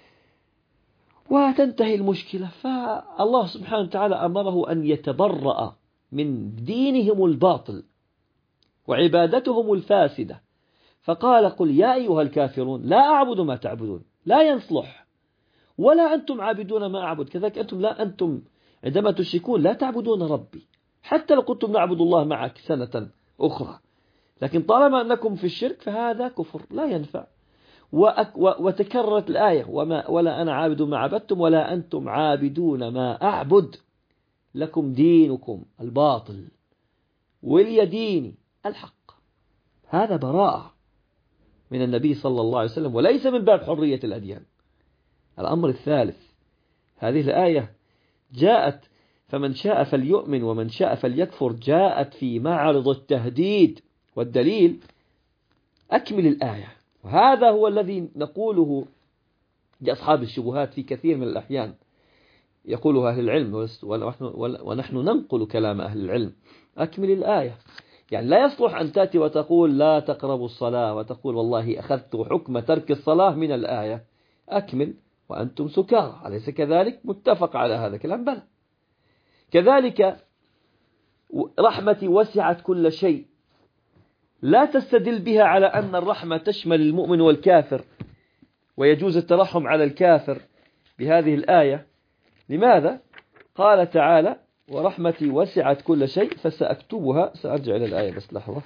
وتنتهي المشكلة. فالله سبحانه وتعالى أمره أن يتبرأ من دينهم الباطل وعبادتهم الفاسدة، فقال: قل يا أيها الكافرون لا أعبد ما تعبدون. لا يصلح، ولا أنتم عابدون ما أعبد، كذلك أنتم عندما تشركون لا تعبدون ربي، حتى لو كنتم نعبد الله معك سنة أخرى، لكن طالما أنكم في الشرك فهذا كفر لا ينفع. وتكررت الآية: ولا أنا عابد ما عبدتم ولا أنتم عابدون ما أعبد، لكم دينكم الباطل ولي ديني الحق. هذا براءة من النبي صلى الله عليه وسلم، وليس من باب حرية الأديان. الأمر الثالث، هذه الآية جاءت فمن شاء فليؤمن ومن شاء فليكفر، جاءت في معرض التهديد، والدليل أكمل الآية. وهذا هو الذي نقوله لأصحاب الشبهات في كثير من الأحيان، يقوله أهل العلم ونحن ننقل كلام أهل العلم. أكمل الآية، يعني لا يصلح أن تأتي وتقول لا تقربوا الصلاة وتقول والله أخذت حكم ترك الصلاة من الآية. أكمل وأنتم سكارى، أليس كذلك؟ متفق على هذا الكلام. بلى. كذلك رحمتي وسعت كل شيء، لا تستدل بها على أن الرحمة تشمل المؤمن والكافر ويجوز الترحم على الكافر بهذه الآية. لماذا؟ قال تعالى: ورحمتي وسعت كل شيء فسأكتبها. سأرجع إلى الآية بس لحظة.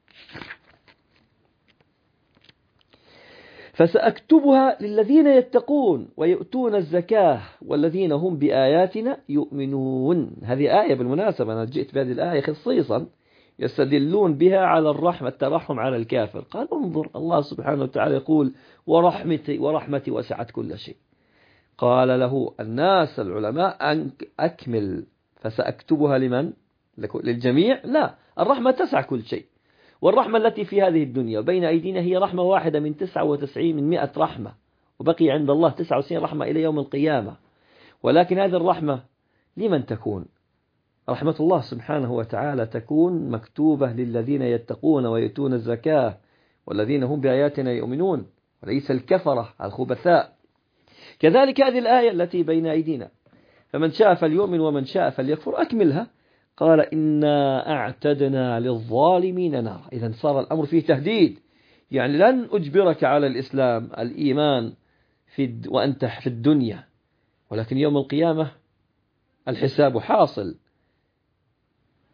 فسأكتبها للذين يتقون ويؤتون الزكاة والذين هم بآياتنا يؤمنون. هذه آية بالمناسبة أنا جئت بهذه الآية خصيصا، يستدلون بها على الرحمة، الترحم على الكافر. قال: انظر، الله سبحانه وتعالى يقول: ورحمتي وسعت كل شيء. قال له الناس العلماء: أكمل. فسأكتبها لمن؟ للجميع؟ لا، الرحمة تسع كل شيء، والرحمة التي في هذه الدنيا وبين أيدينا هي رحمة واحدة من 99 من 100 رحمة، وبقي عند الله 99 رحمة إلى يوم القيامة. ولكن هذه الرحمة لمن تكون؟ رحمة الله سبحانه وتعالى تكون مكتوبة للذين يتقون ويؤتون الزكاة والذين هم بآياتنا يؤمنون، وليس الكفرة الخبثاء. كذلك هذه الآية التي بين أيدينا: فمن شاء فليؤمن ومن شاء فليكفر. أكملها. قال: إنا أعتدنا للظالمين نارا. إذن صار الأمر فيه تهديد، يعني لن أجبرك على الإسلام الإيمان وأنت في الدنيا، ولكن يوم القيامة الحساب حاصل،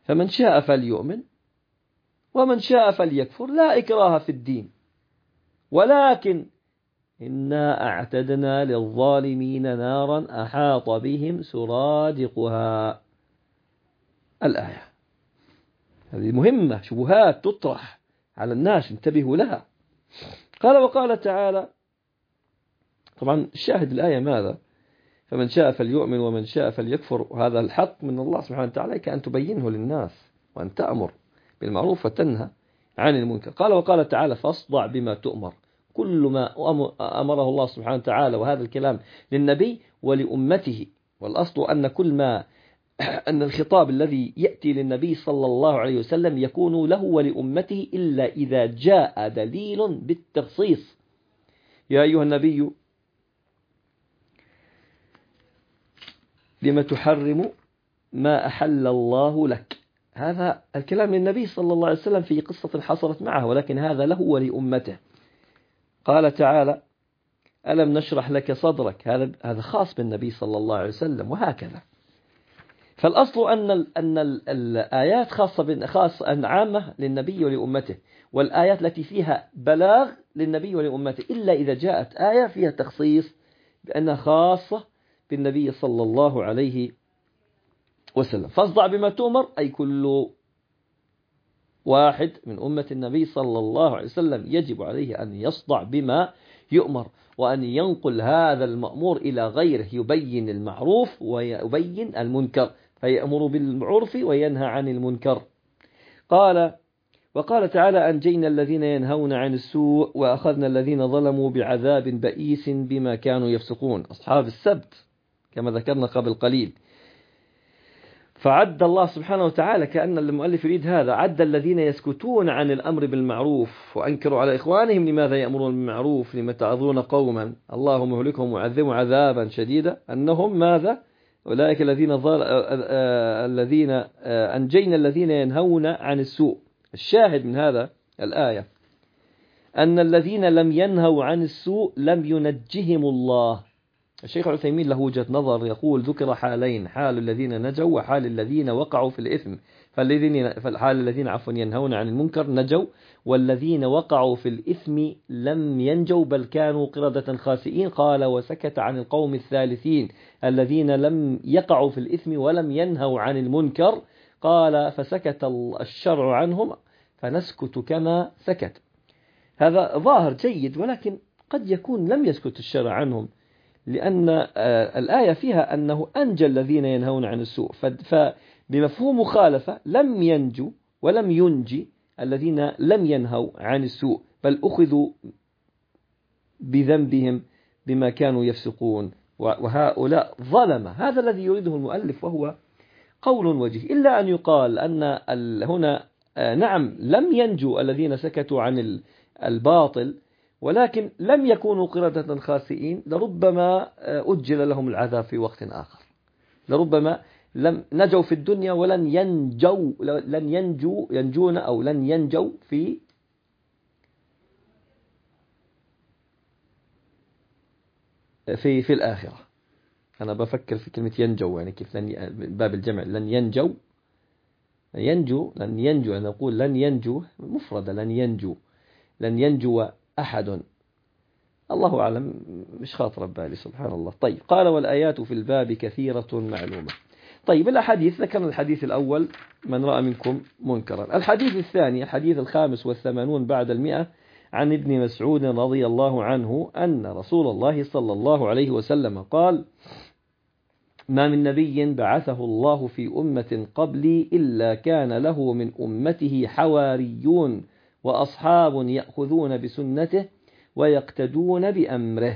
فمن شاء فليؤمن ومن شاء فليكفر لا إكراه في الدين ولكن إنا أعتدنا للظالمين نارا أحاط بهم سرادقها. الآية هذه مهمة، شبهات تطرح على الناس، انتبهوا لها. قال وقال تعالى، طبعا الشاهد الآية ماذا؟ فمن شاء فليؤمن ومن شاء فليكفر. هذا الحق من الله سبحانه وتعالى كأن تبينه للناس وأن تأمر بالمعروف وتنهى عن المنكر. قال وقال تعالى فاصدع بما تؤمر. كل ما أمره الله سبحانه وتعالى، وهذا الكلام للنبي ولأمته، والأصل أن كل ما أن الخطاب الذي يأتي للنبي صلى الله عليه وسلم يكون له ولأمته إلا إذا جاء دليل بالتخصيص. يا أيها النبي لما تحرم ما أحل الله لك. هذا الكلام للنبي صلى الله عليه وسلم في قصة حصلت معه، ولكن هذا له ولأمته. قال تعالى ألم نشرح لك صدرك. هذا خاص بالنبي صلى الله عليه وسلم، وهكذا. فالأصل أن الآيات خاصة عامة للنبي ولأمته، والآيات التي فيها بلاغ للنبي ولأمته، إلا إذا جاءت آية فيها تخصيص بأنها خاصة بالنبي صلى الله عليه وسلم. فاصدع بما تؤمر، أي كل واحد من أمة النبي صلى الله عليه وسلم يجب عليه أن يصدع بما يؤمر، وأن ينقل هذا المأمور إلى غيره، يبين المعروف ويبين المنكر، فيأمر بالمعروف وينهى عن المنكر. قال وقال تعالى أنجينا الذين ينهون عن السوء وأخذنا الذين ظلموا بعذاب بئيس بما كانوا يفسقون. أصحاب السبت كما ذكرنا قبل قليل. فعد الله سبحانه وتعالى، كأن المؤلف يريد هذا، عد الذين يسكتون عن الأمر بالمعروف وأنكروا على إخوانهم لماذا يأمرون بالمعروف لما تعظون قوما الله مهلكهم وعذبهم عذابا شديدا أنهم ماذا؟ أولئك الذين أنجينا الذين ينهون عن السوء. الشاهد من هذا الآية أن الذين لم ينهوا عن السوء لم ينجهم الله. الشيخ عثيمين له وجهة نظر، يقول ذكر حالين، حال الذين نجوا وحال الذين وقعوا في الإثم. فالحال الذين ينهون عن المنكر نجوا، والذين وقعوا في الإثم لم ينجوا بل كانوا قردة خاسئين. قال وسكت عن القوم الثالثين الذين لم يقعوا في الإثم ولم ينهوا عن المنكر. قال فسكت الشرع عنهم فنسكت كما سكت. هذا ظاهر جيد، ولكن قد يكون لم يسكت الشرع عنهم، لأن الآية فيها أنه أنجى الذين ينهون عن السوء، فبمفهوم مخالفة لم ينجوا ولم ينجي الذين لم ينهوا عن السوء، بل أخذوا بذنبهم بما كانوا يفسقون، وهؤلاء ظلم. هذا الذي يريده المؤلف، وهو قول وجيه، إلا أن يقال أن هنا نعم لم ينجوا الذين سكتوا عن الباطل، ولكن لم يكونوا قردة خاسئين، لربما أجل لهم العذاب في وقت آخر، لربما لم نجوا في الدنيا ولن ينجون أو لن ينجوا في الآخرة. أنا بفكر في كلمة ينجو، يعني كيف باب الجمع، لن ينجو أنا أقول لن ينجو مفردة، لن ينجو أحد. الله أعلم، مش خاطر بالي سبحان الله. طيب قال والآيات في الباب كثيرة معلومة. طيب الأحاديث، ذكرنا الحديث الأول من رأى منكم منكرا. الحديث الثاني الحديث 85 بعد 100 عن ابن مسعود رضي الله عنه أن رسول الله صلى الله عليه وسلم قال ما من نبي بعثه الله في أمة قبلي إلا كان له من أمته حواريون وأصحاب يأخذون بسنته ويقتدون بأمره،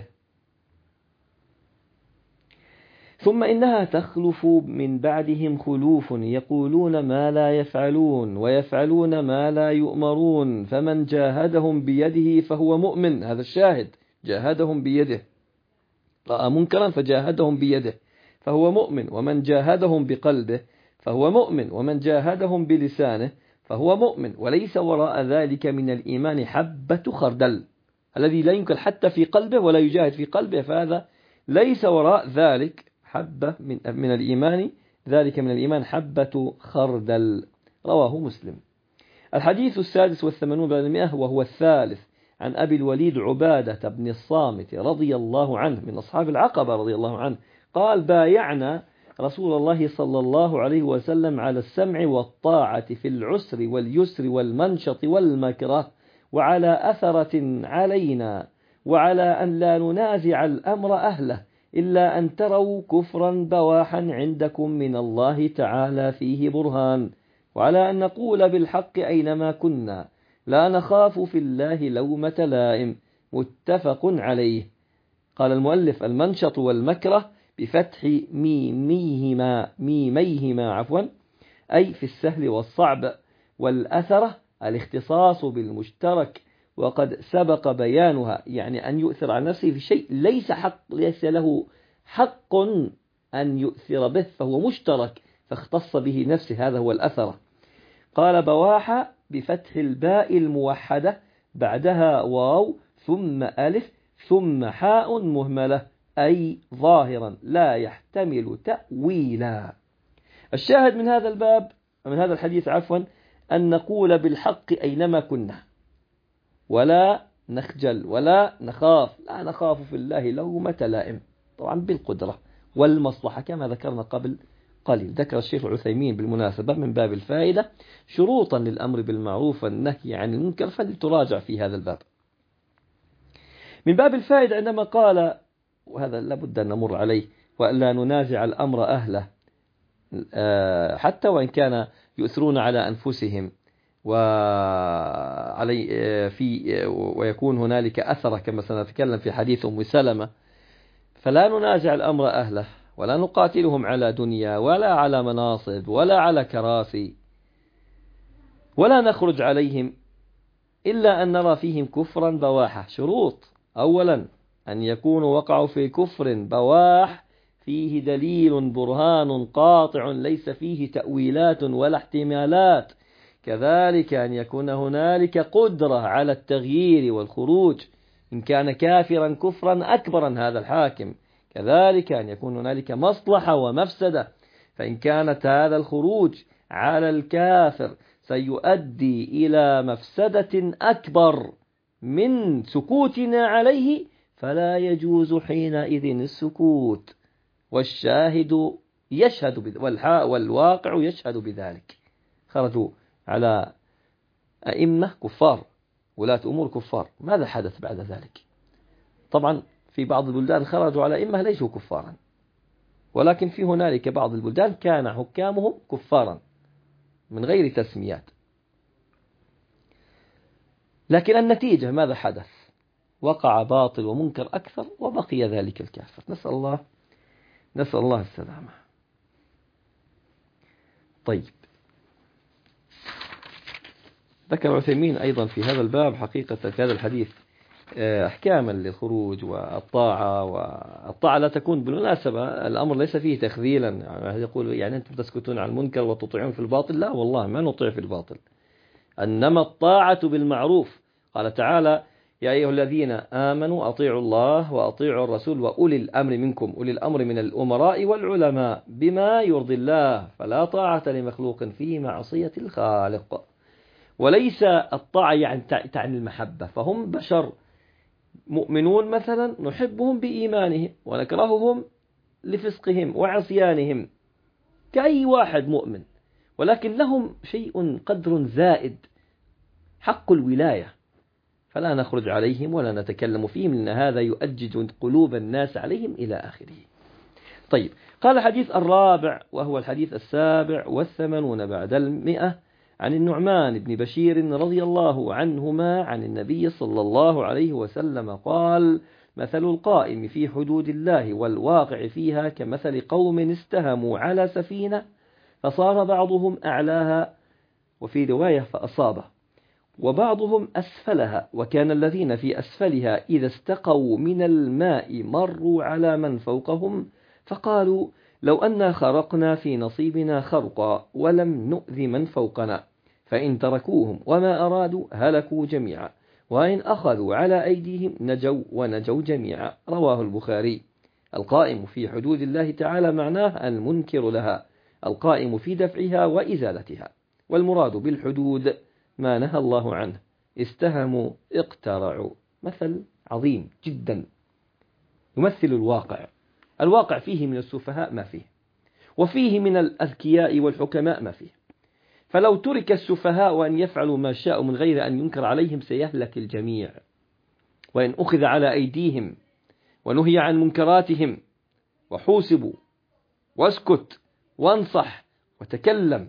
ثم إنها تخلف من بعدهم خلوف يقولون ما لا يفعلون ويفعلون ما لا يؤمرون، فمن جاهدهم بيده فهو مؤمن. هذا الشاهد، جاهدهم بيده، رأى منكرا فجاهدهم بيده فهو مؤمن، ومن جاهدهم بقلبه فهو مؤمن، ومن جاهدهم بلسانه فهو مؤمن، وليس وراء ذلك من الإيمان حبة خردل. الذي لا ينكر حتى في قلبه ولا يجاهد في قلبه، فهذا ليس وراء ذلك حبة من الإيمان، ذلك من الإيمان حبة خردل. رواه مسلم. الحديث 86 بعد 100 وهو الثالث، عن أبي الوليد عبادة بن الصامت رضي الله عنه من أصحاب العقبة رضي الله عنه قال: بايعنا رسول الله صلى الله عليه وسلم على السمع والطاعة في العسر واليسر والمنشط والمكره، وعلى أثرة علينا، وعلى أن لا ننازع الأمر أهله إلا أن تروا كفرا بواحا عندكم من الله تعالى فيه برهان، وعلى أن نقول بالحق أينما كنا لا نخاف في الله لومة لائم. متفق عليه. قال المؤلف: المنشط والمكره بفتح ميميهما أي في السهل والصعب، والأثرة الاختصاص بالمشترك، وقد سبق بيانها، يعني أن يؤثر على نفسه في شيء ليس له حق أن يؤثر به، فهو مشترك فاختص به نفسه، هذا هو الأثرة. قال: بواحة بفتح الباء الموحدة بعدها واو ثم ألف ثم حاء مهملة، أي ظاهرا لا يحتمل تأويلا. الشاهد من هذا الباب، من هذا الحديث أن نقول بالحق أينما كنا، ولا نخجل ولا نخاف، لا نخاف في الله لومة لائم، طبعا بالقدرة والمصلحة كما ذكرنا قبل قليل. ذكر الشيخ العثيمين بالمناسبة من باب الفائدة شروطا للأمر بالمعروف والنهي عن المنكر، فلتراجع في هذا الباب. من باب الفائدة عندما قال، وهذا لابد أن نمر عليه: وألا ننازع الأمر أهله، حتى وإن كان يؤثرون على أنفسهم ويكون هنالك أثر كما سنتكلم في حديث أم سلمة، فلا ننازع الأمر أهله، ولا نقاتلهم على دنيا ولا على مناصب ولا على كراسي، ولا نخرج عليهم إلا أن نرى فيهم كفرا بواحا. شروط: أولا أن يكونوا وقعوا في كفر بواح فيه دليل برهان قاطع ليس فيه تأويلات ولا احتمالات، كذلك أن يكون هنالك قدرة على التغيير والخروج إن كان كافرا كفرا أكبرا هذا الحاكم، كذلك أن يكون هنالك مصلحة ومفسدة، فإن كانت هذا الخروج على الكافر سيؤدي إلى مفسدة أكبر من سكوتنا عليه، فلا يجوز حينئذ السكوت، والشاهد يشهد والواقع يشهد بذلك. خرجوا على أئمة كفار، ولاة أمور كفار، ماذا حدث بعد ذلك؟ طبعا في بعض البلدان خرجوا على أئمة ليسوا كفارا، ولكن في هنالك بعض البلدان كان حكامهم كفارا من غير تسميات، لكن النتيجة ماذا حدث؟ وقع باطل ومنكر أكثر وبقي ذلك الكافر. نسأل الله السلامة. طيب، ذكر عثيمين أيضا في هذا الباب حقيقة هذا الحديث أحكاما للخروج والطاعة لا تكون بالمناسبة، الأمر ليس فيه تخذيلا، يقول يعني أنتم تسكتون عن المنكر وتطيعون في الباطل، لا والله ما نطيع في الباطل، إنما الطاعة بالمعروف. قال تعالى: يا أيها الذين آمنوا أطيعوا الله وأطيعوا الرسول وأولي الأمر منكم، أولي الأمر من الأمراء والعلماء بما يرضي الله، فلا طاعة لمخلوق في معصية الخالق. وليس الطاعة يعني تعني المحبة، فهم بشر مؤمنون مثلا نحبهم بإيمانهم ونكرههم لفسقهم وعصيانهم كأي واحد مؤمن، ولكن لهم شيء قدر زائد حق الولاية، فلا نخرج عليهم ولا نتكلم فيهم، لأن هذا يؤجج قلوب الناس عليهم إلى آخره. طيب، قال الحديث الرابع وهو الحديث 87 بعد 100 عن النعمان بن بشير رضي الله عنهما عن النبي صلى الله عليه وسلم قال: مثل القائم في حدود الله والواقع فيها كمثل قوم استهموا على سفينة فصار بعضهم أعلاها، وفي رواية فأصابه، وبعضهم أسفلها، وكان الذين في أسفلها إذا استقوا من الماء مروا على من فوقهم فقالوا: لو أن خرقنا في نصيبنا خرقا ولم نؤذ من فوقنا، فإن تركوهم وما أرادوا هلكوا جميعا، وإن أخذوا على أيديهم نجوا ونجوا جميعا. رواه البخاري. القائم في حدود الله تعالى معناه المنكر لها، القائم في دفعها وإزالتها. والمراد بالحدود ما نهى الله عنه. استهموا اقترعوا، مثل عظيم جدا يمثل الواقع. الواقع فيه من السفهاء ما فيه، وفيه من الأذكياء والحكماء ما فيه. فلو ترك السفهاء أن يفعلوا ما شاءوا من غير أن ينكر عليهم سيهلك الجميع. وإن أخذ على أيديهم ونهي عن منكراتهم وحوسبوا واسكت وانصح وتكلم.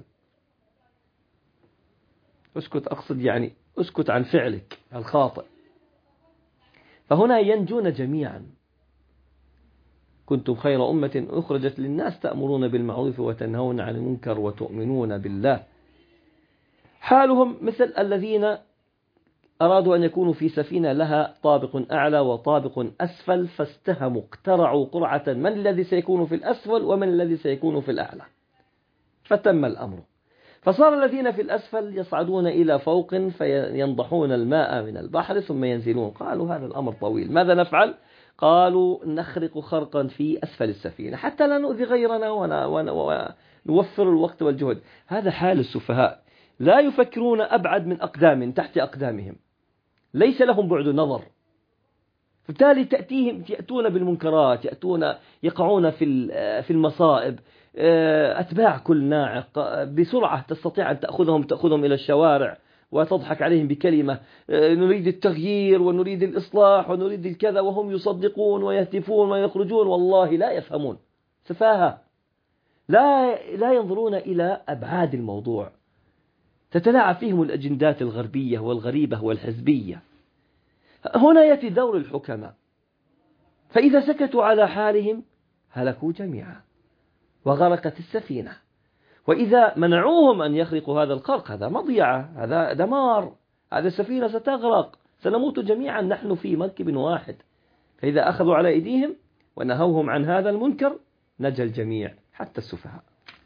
اسكت أقصد يعني اسكت عن فعلك الخاطئ، فهنا ينجون جميعا. كنتم خير أمة أخرجت للناس تأمرون بالمعروف وتنهون عن المنكر وتؤمنون بالله. حالهم مثل الذين أرادوا أن يكونوا في سفينة لها طابق أعلى وطابق أسفل، فاستهموا اقترعوا قرعة من الذي سيكون في الأسفل ومن الذي سيكون في الأعلى، فتم الأمر. فصار الذين في الأسفل يصعدون إلى فوق فينضحون الماء من البحر ثم ينزلون. قالوا هذا الأمر طويل، ماذا نفعل؟ قالوا نخرق خرقا في أسفل السفينة حتى لا نؤذي غيرنا ونوفر الوقت والجهد. هذا حال السفهاء، لا يفكرون أبعد من أقدام تحت أقدامهم، ليس لهم بعد نظر. فبالتالي يأتون بالمنكرات، يقعون في المصائب. أتباع كل ناعق بسرعة تستطيع أن تأخذهم إلى الشوارع وتضحك عليهم بكلمة نريد التغيير ونريد الإصلاح ونريد الكذا، وهم يصدقون ويهتفون ويخرجون والله لا يفهمون. سفاهة، لا ينظرون إلى أبعاد الموضوع. تتلاعب فيهم الأجندات الغربية والغريبة والحزبية. هنا يأتي دور الحكماء، فإذا سكتوا على حالهم هلكوا جميعا وغرقت السفينة. وإذا منعوهم أن يخرقوا هذا الخرق، هذا مضيعة، هذا دمار، هذه السفينة ستغرق، سنموت جميعا نحن في مركب واحد. فإذا أخذوا على أيديهم ونهوهم عن هذا المنكر نجا الجميع حتى السفهاء.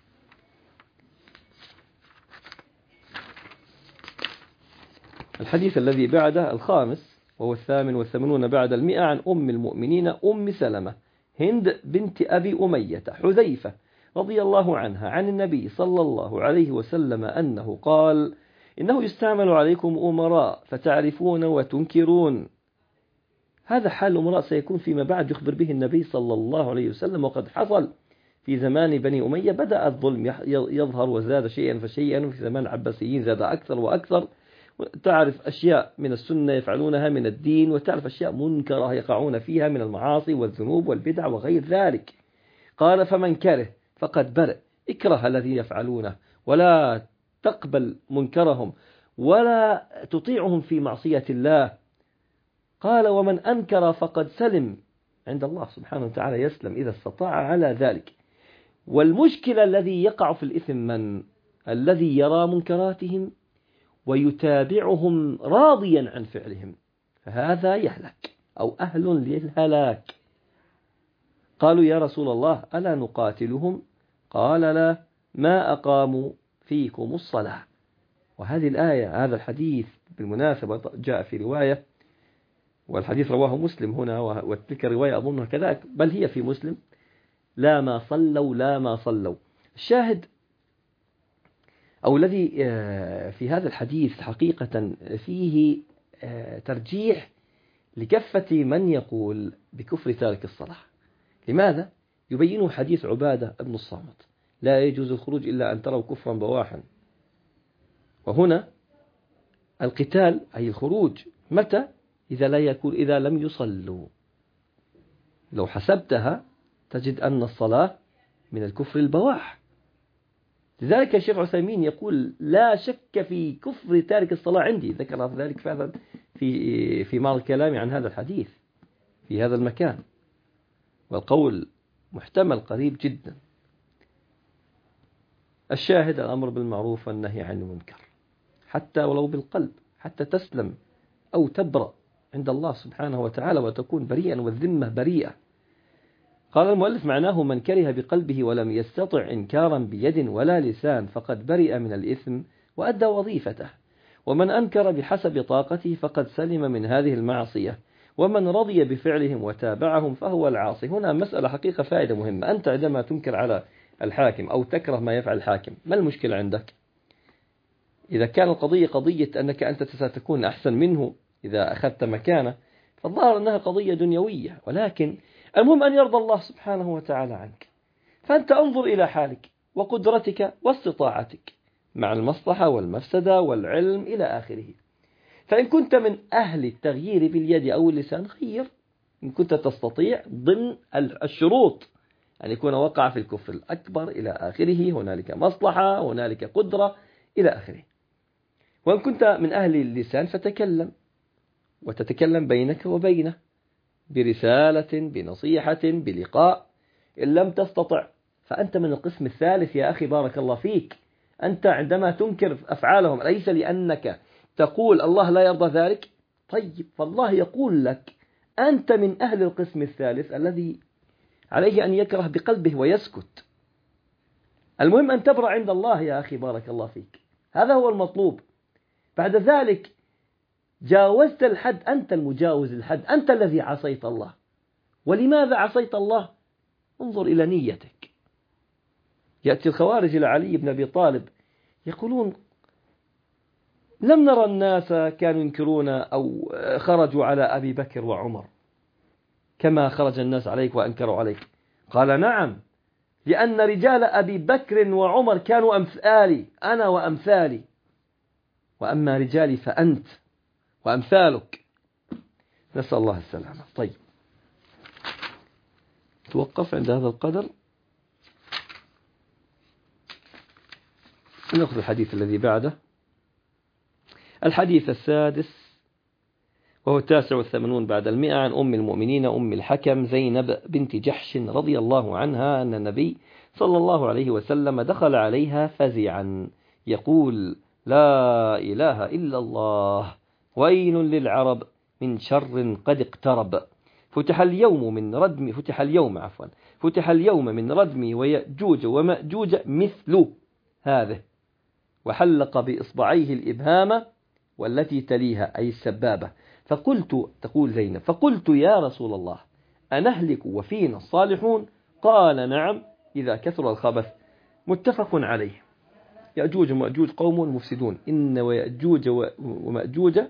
الحديث الذي بعده الخامس وهو 88 بعد 100 عن أم المؤمنين أم سلمة هند بنت أبي أمية حذيفة رضي الله عنها عن النبي صلى الله عليه وسلم أنه قال: إنه يستعمل عليكم أمراء فتعرفون وتنكرون. هذا حال الأمراء سيكون فيما بعد يخبر به النبي صلى الله عليه وسلم، وقد حصل في زمان بني أمية بدأ الظلم يظهر وزاد شيئا فشيئا، وفي زمان العباسيين زاد أكثر وأكثر. تعرف أشياء من السنة يفعلونها من الدين، وتعرف أشياء منكرة يقعون فيها من المعاصي والذنوب والبدع وغير ذلك. قال: فمن كره فقد برئ. اكره الذي يفعلونه ولا تقبل منكرهم ولا تطيعهم في معصية الله. قال: ومن أنكر فقد سلم عند الله سبحانه وتعالى، يسلم إذا استطاع على ذلك. والمشكلة الذي يقع في الإثم من الذي يرى منكراتهم ويتابعهم راضيا عن فعلهم، فهذا يهلك أو أهل للهلاك. قالوا: يا رسول الله ألا نقاتلهم؟ قال: لا، ما أقاموا فيكم الصلاة. وهذه الآية، هذا الحديث بالمناسبة جاء في رواية، والحديث رواه مسلم هنا، وتلك الرواية أظنها كذلك، بل هي في مسلم: لا ما صلوا لا ما صلوا. الشاهد أو الذي في هذا الحديث حقيقة فيه ترجيح لكفة من يقول بكفر تارك الصلاة. لماذا؟ يبينه حديث عبادة بن الصامت: لا يجوز الخروج إلا أن تروا كفرا بواحا. وهنا القتال أي الخروج متى؟ إذا لم يصلوا. لو حسبتها تجد أن الصلاة من الكفر البواح. لذلك الشيخ عثيمين يقول: لا شك في كفر تارك الصلاة عندي. ذكر ذلك فعلا في معرض الكلام عن هذا الحديث في هذا المكان، والقول محتمل قريب جدا. الشاهد الأمر بالمعروف والنهي عن المنكر، حتى ولو بالقلب، حتى تسلم أو تبرأ عند الله سبحانه وتعالى وتكون بريئا والذمة بريئة. قال المؤلف: معناه من كره بقلبه ولم يستطع إنكارا بيد ولا لسان فقد برئ من الإثم وأدى وظيفته، ومن أنكر بحسب طاقته فقد سلم من هذه المعصية، ومن رضي بفعلهم وتابعهم فهو العاصي. هنا مسألة حقيقة فائدة مهمة. أنت عندما تنكر على الحاكم أو تكره ما يفعل الحاكم، ما المشكلة عندك؟ إذا كان القضية قضية أنك أنت ستكون أحسن منه إذا أخذت مكانه، فالظاهر أنها قضية دنيوية، ولكن المهم أن يرضى الله سبحانه وتعالى عنك. فأنت انظر إلى حالك وقدرتك واستطاعتك مع المصلحة والمفسدة والعلم إلى آخره. فإن كنت من أهل التغيير باليد أو اللسان غير، إن كنت تستطيع ضمن الشروط أن يكون وقع في الكفر الأكبر إلى آخره، هنالك مصلحة، هنالك قدرة إلى آخره. وإن كنت من أهل اللسان فتكلم، وتتكلم بينك وبينه برسالة، بنصيحة، بلقاء. إن لم تستطع فأنت من القسم الثالث يا أخي، بارك الله فيك. أنت عندما تنكر أفعالهم ليس لأنك تقول الله لا يرضى ذلك، طيب فالله يقول لك أنت من أهل القسم الثالث الذي عليه أن يكره بقلبه ويسكت. المهم أن تبرأ عند الله يا أخي، بارك الله فيك، هذا هو المطلوب. بعد ذلك جاوزت الحد، أنت المجاوز الحد، أنت الذي عصيت الله. ولماذا عصيت الله؟ انظر إلى نيتك. يأتي الخوارج إلى علي بن أبي طالب يقولون لم نرى الناس كانوا ينكرون أو خرجوا على أبي بكر وعمر كما خرج الناس عليك وأنكروا عليك. قال نعم، لأن رجال أبي بكر وعمر كانوا أمثالي أنا وأمثالي، وأما رجالي فأنت وأمثالك. نسأل الله السلامة. طيب توقف عند هذا القدر، نأخذ الحديث الذي بعده. الحديث السادس وهو 89 بعد 100 عن أم المؤمنين أم الحكم زينب بنت جحش رضي الله عنها أن النبي صلى الله عليه وسلم دخل عليها فزعا يقول لا إله إلا الله، ويل للعرب من شر قد اقترب، فتح اليوم من ردم ويأجوج ومأجوج مثل هذه، وحلق بإصبعيه الإبهام والتي تليها أي السبابة. تقول زينب فقلت يا رسول الله أنهلك وفينا الصالحون؟ قال نعم إذا كثر الخبث. متفق عليه. يأجوج ومأجوج قوم مفسدون. إن ويأجوج ومأجوج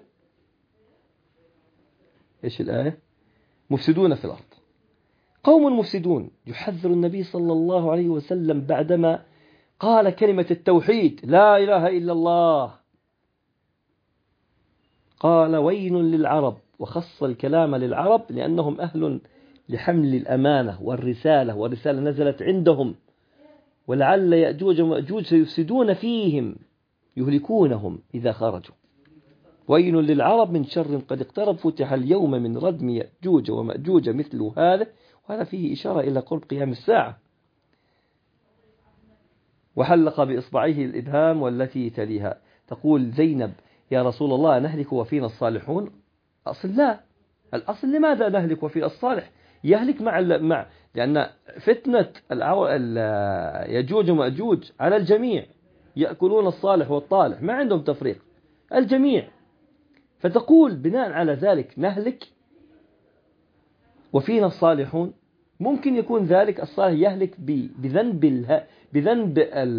إيش الآية؟ مفسدون في الأرض، قوم مفسدون. يحذر النبي صلى الله عليه وسلم بعدما قال كلمة التوحيد لا إله إلا الله، قال ويل للعرب، وخص الكلام للعرب لأنهم أهل لحمل الأمانة والرسالة نزلت عندهم، ولعل يأجوج ومأجوج سيفسدون فيهم يهلكونهم إذا خرجوا. ويل للعرب من شر قد اقترب، فتح اليوم من ردم يأجوج ومأجوج مثل هذا، وهذا فيه إشارة إلى قرب قيام الساعة. وحلق بإصبعيه الإبهام والتي تليها. تقول زينب يا رسول الله نهلك وفينا الصالحون؟ أصل لا، الأصل لماذا نهلك وفي الصالح يهلك مع لأن فتنة يأجوج ومأجوج على الجميع، يأكلون الصالح والطالح، ما عندهم تفريق، الجميع. فتقول بناء على ذلك نهلك وفينا الصالحون. ممكن يكون ذلك الصالح يهلك بذنب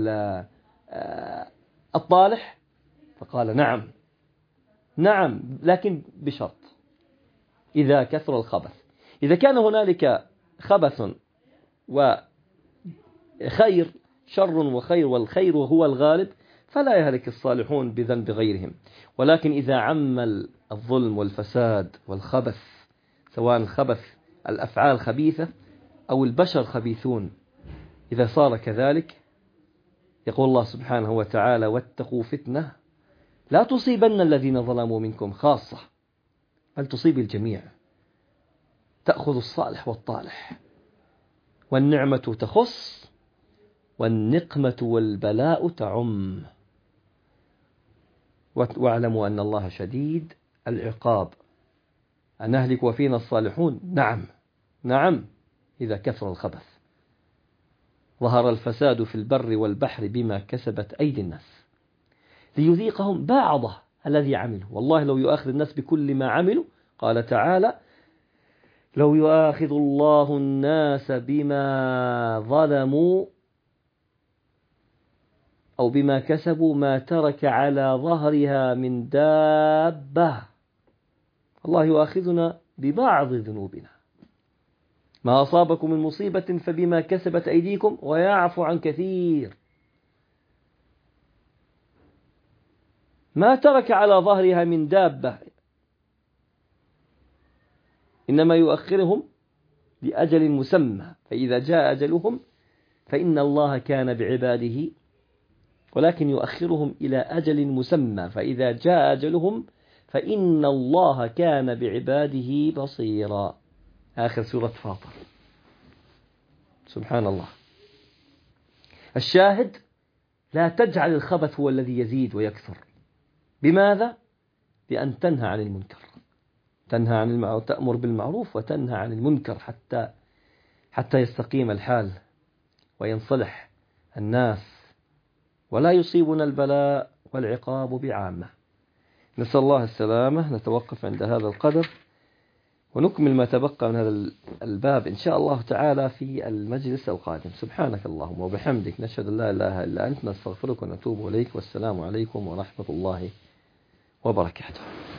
الطالح. فقال نعم لكن بشرط إذا كثر الخبث. إذا كان هنالك خبث وخير، شر وخير، والخير هو الغالب، فلا يهلك الصالحون بذنب غيرهم. ولكن إذا عم الظلم والفساد والخبث، سواء خبث الأفعال خبيثة أو البشر خبيثون، إذا صار كذلك يقول الله سبحانه وتعالى واتقوا فتنة لا تصيبن الذين ظلموا منكم خاصة، بل تصيب الجميع، تأخذ الصالح والطالح، والنعمة تخص والنقمة والبلاء تعم. واعلموا أن الله شديد العقاب. أنهلك وفينا الصالحون؟ نعم إذا كثر الخبث. ظهر الفساد في البر والبحر بما كسبت أيدي الناس ليذيقهم بعض الذي عملوا. والله لو يؤاخذ الناس بكل ما عملوا، قال تعالى لو يؤاخذ الله الناس بما ظلموا أو بما كسبوا ما ترك على ظهرها من دابة. الله يؤاخذنا ببعض ذنوبنا. ما أصابكم من مصيبة فبما كسبت أيديكم ويعفو عن كثير. ما ترك على ظهرها من دابة، إنما يؤخرهم لأجل مسمى، فإذا جاء أجلهم فإن الله كان بعباده، ولكن يؤخرهم إلى أجل مسمى، فإذا جاء أجلهم فإن الله كان بعباده بصيرا. آخر سورة فاطر. سبحان الله. الشاهد: لا تجعل الخبث هو الذي يزيد ويكثر. بماذا؟ بأن تنهى عن المنكر، تنهى عن المعروف، تأمر بالمعروف وتنهى عن المنكر حتى يستقيم الحال وينصلح الناس ولا يصيبنا البلاء والعقاب بعامة. نسأل الله السلامة. نتوقف عند هذا القدر ونكمل ما تبقى من هذا الباب إن شاء الله تعالى في المجلس القادم. سبحانك اللهم وبحمدك، نشهد أن لا إله إلا أنت، نستغفرك ونتوب إليك، والسلام عليكم ورحمة الله وبركاته.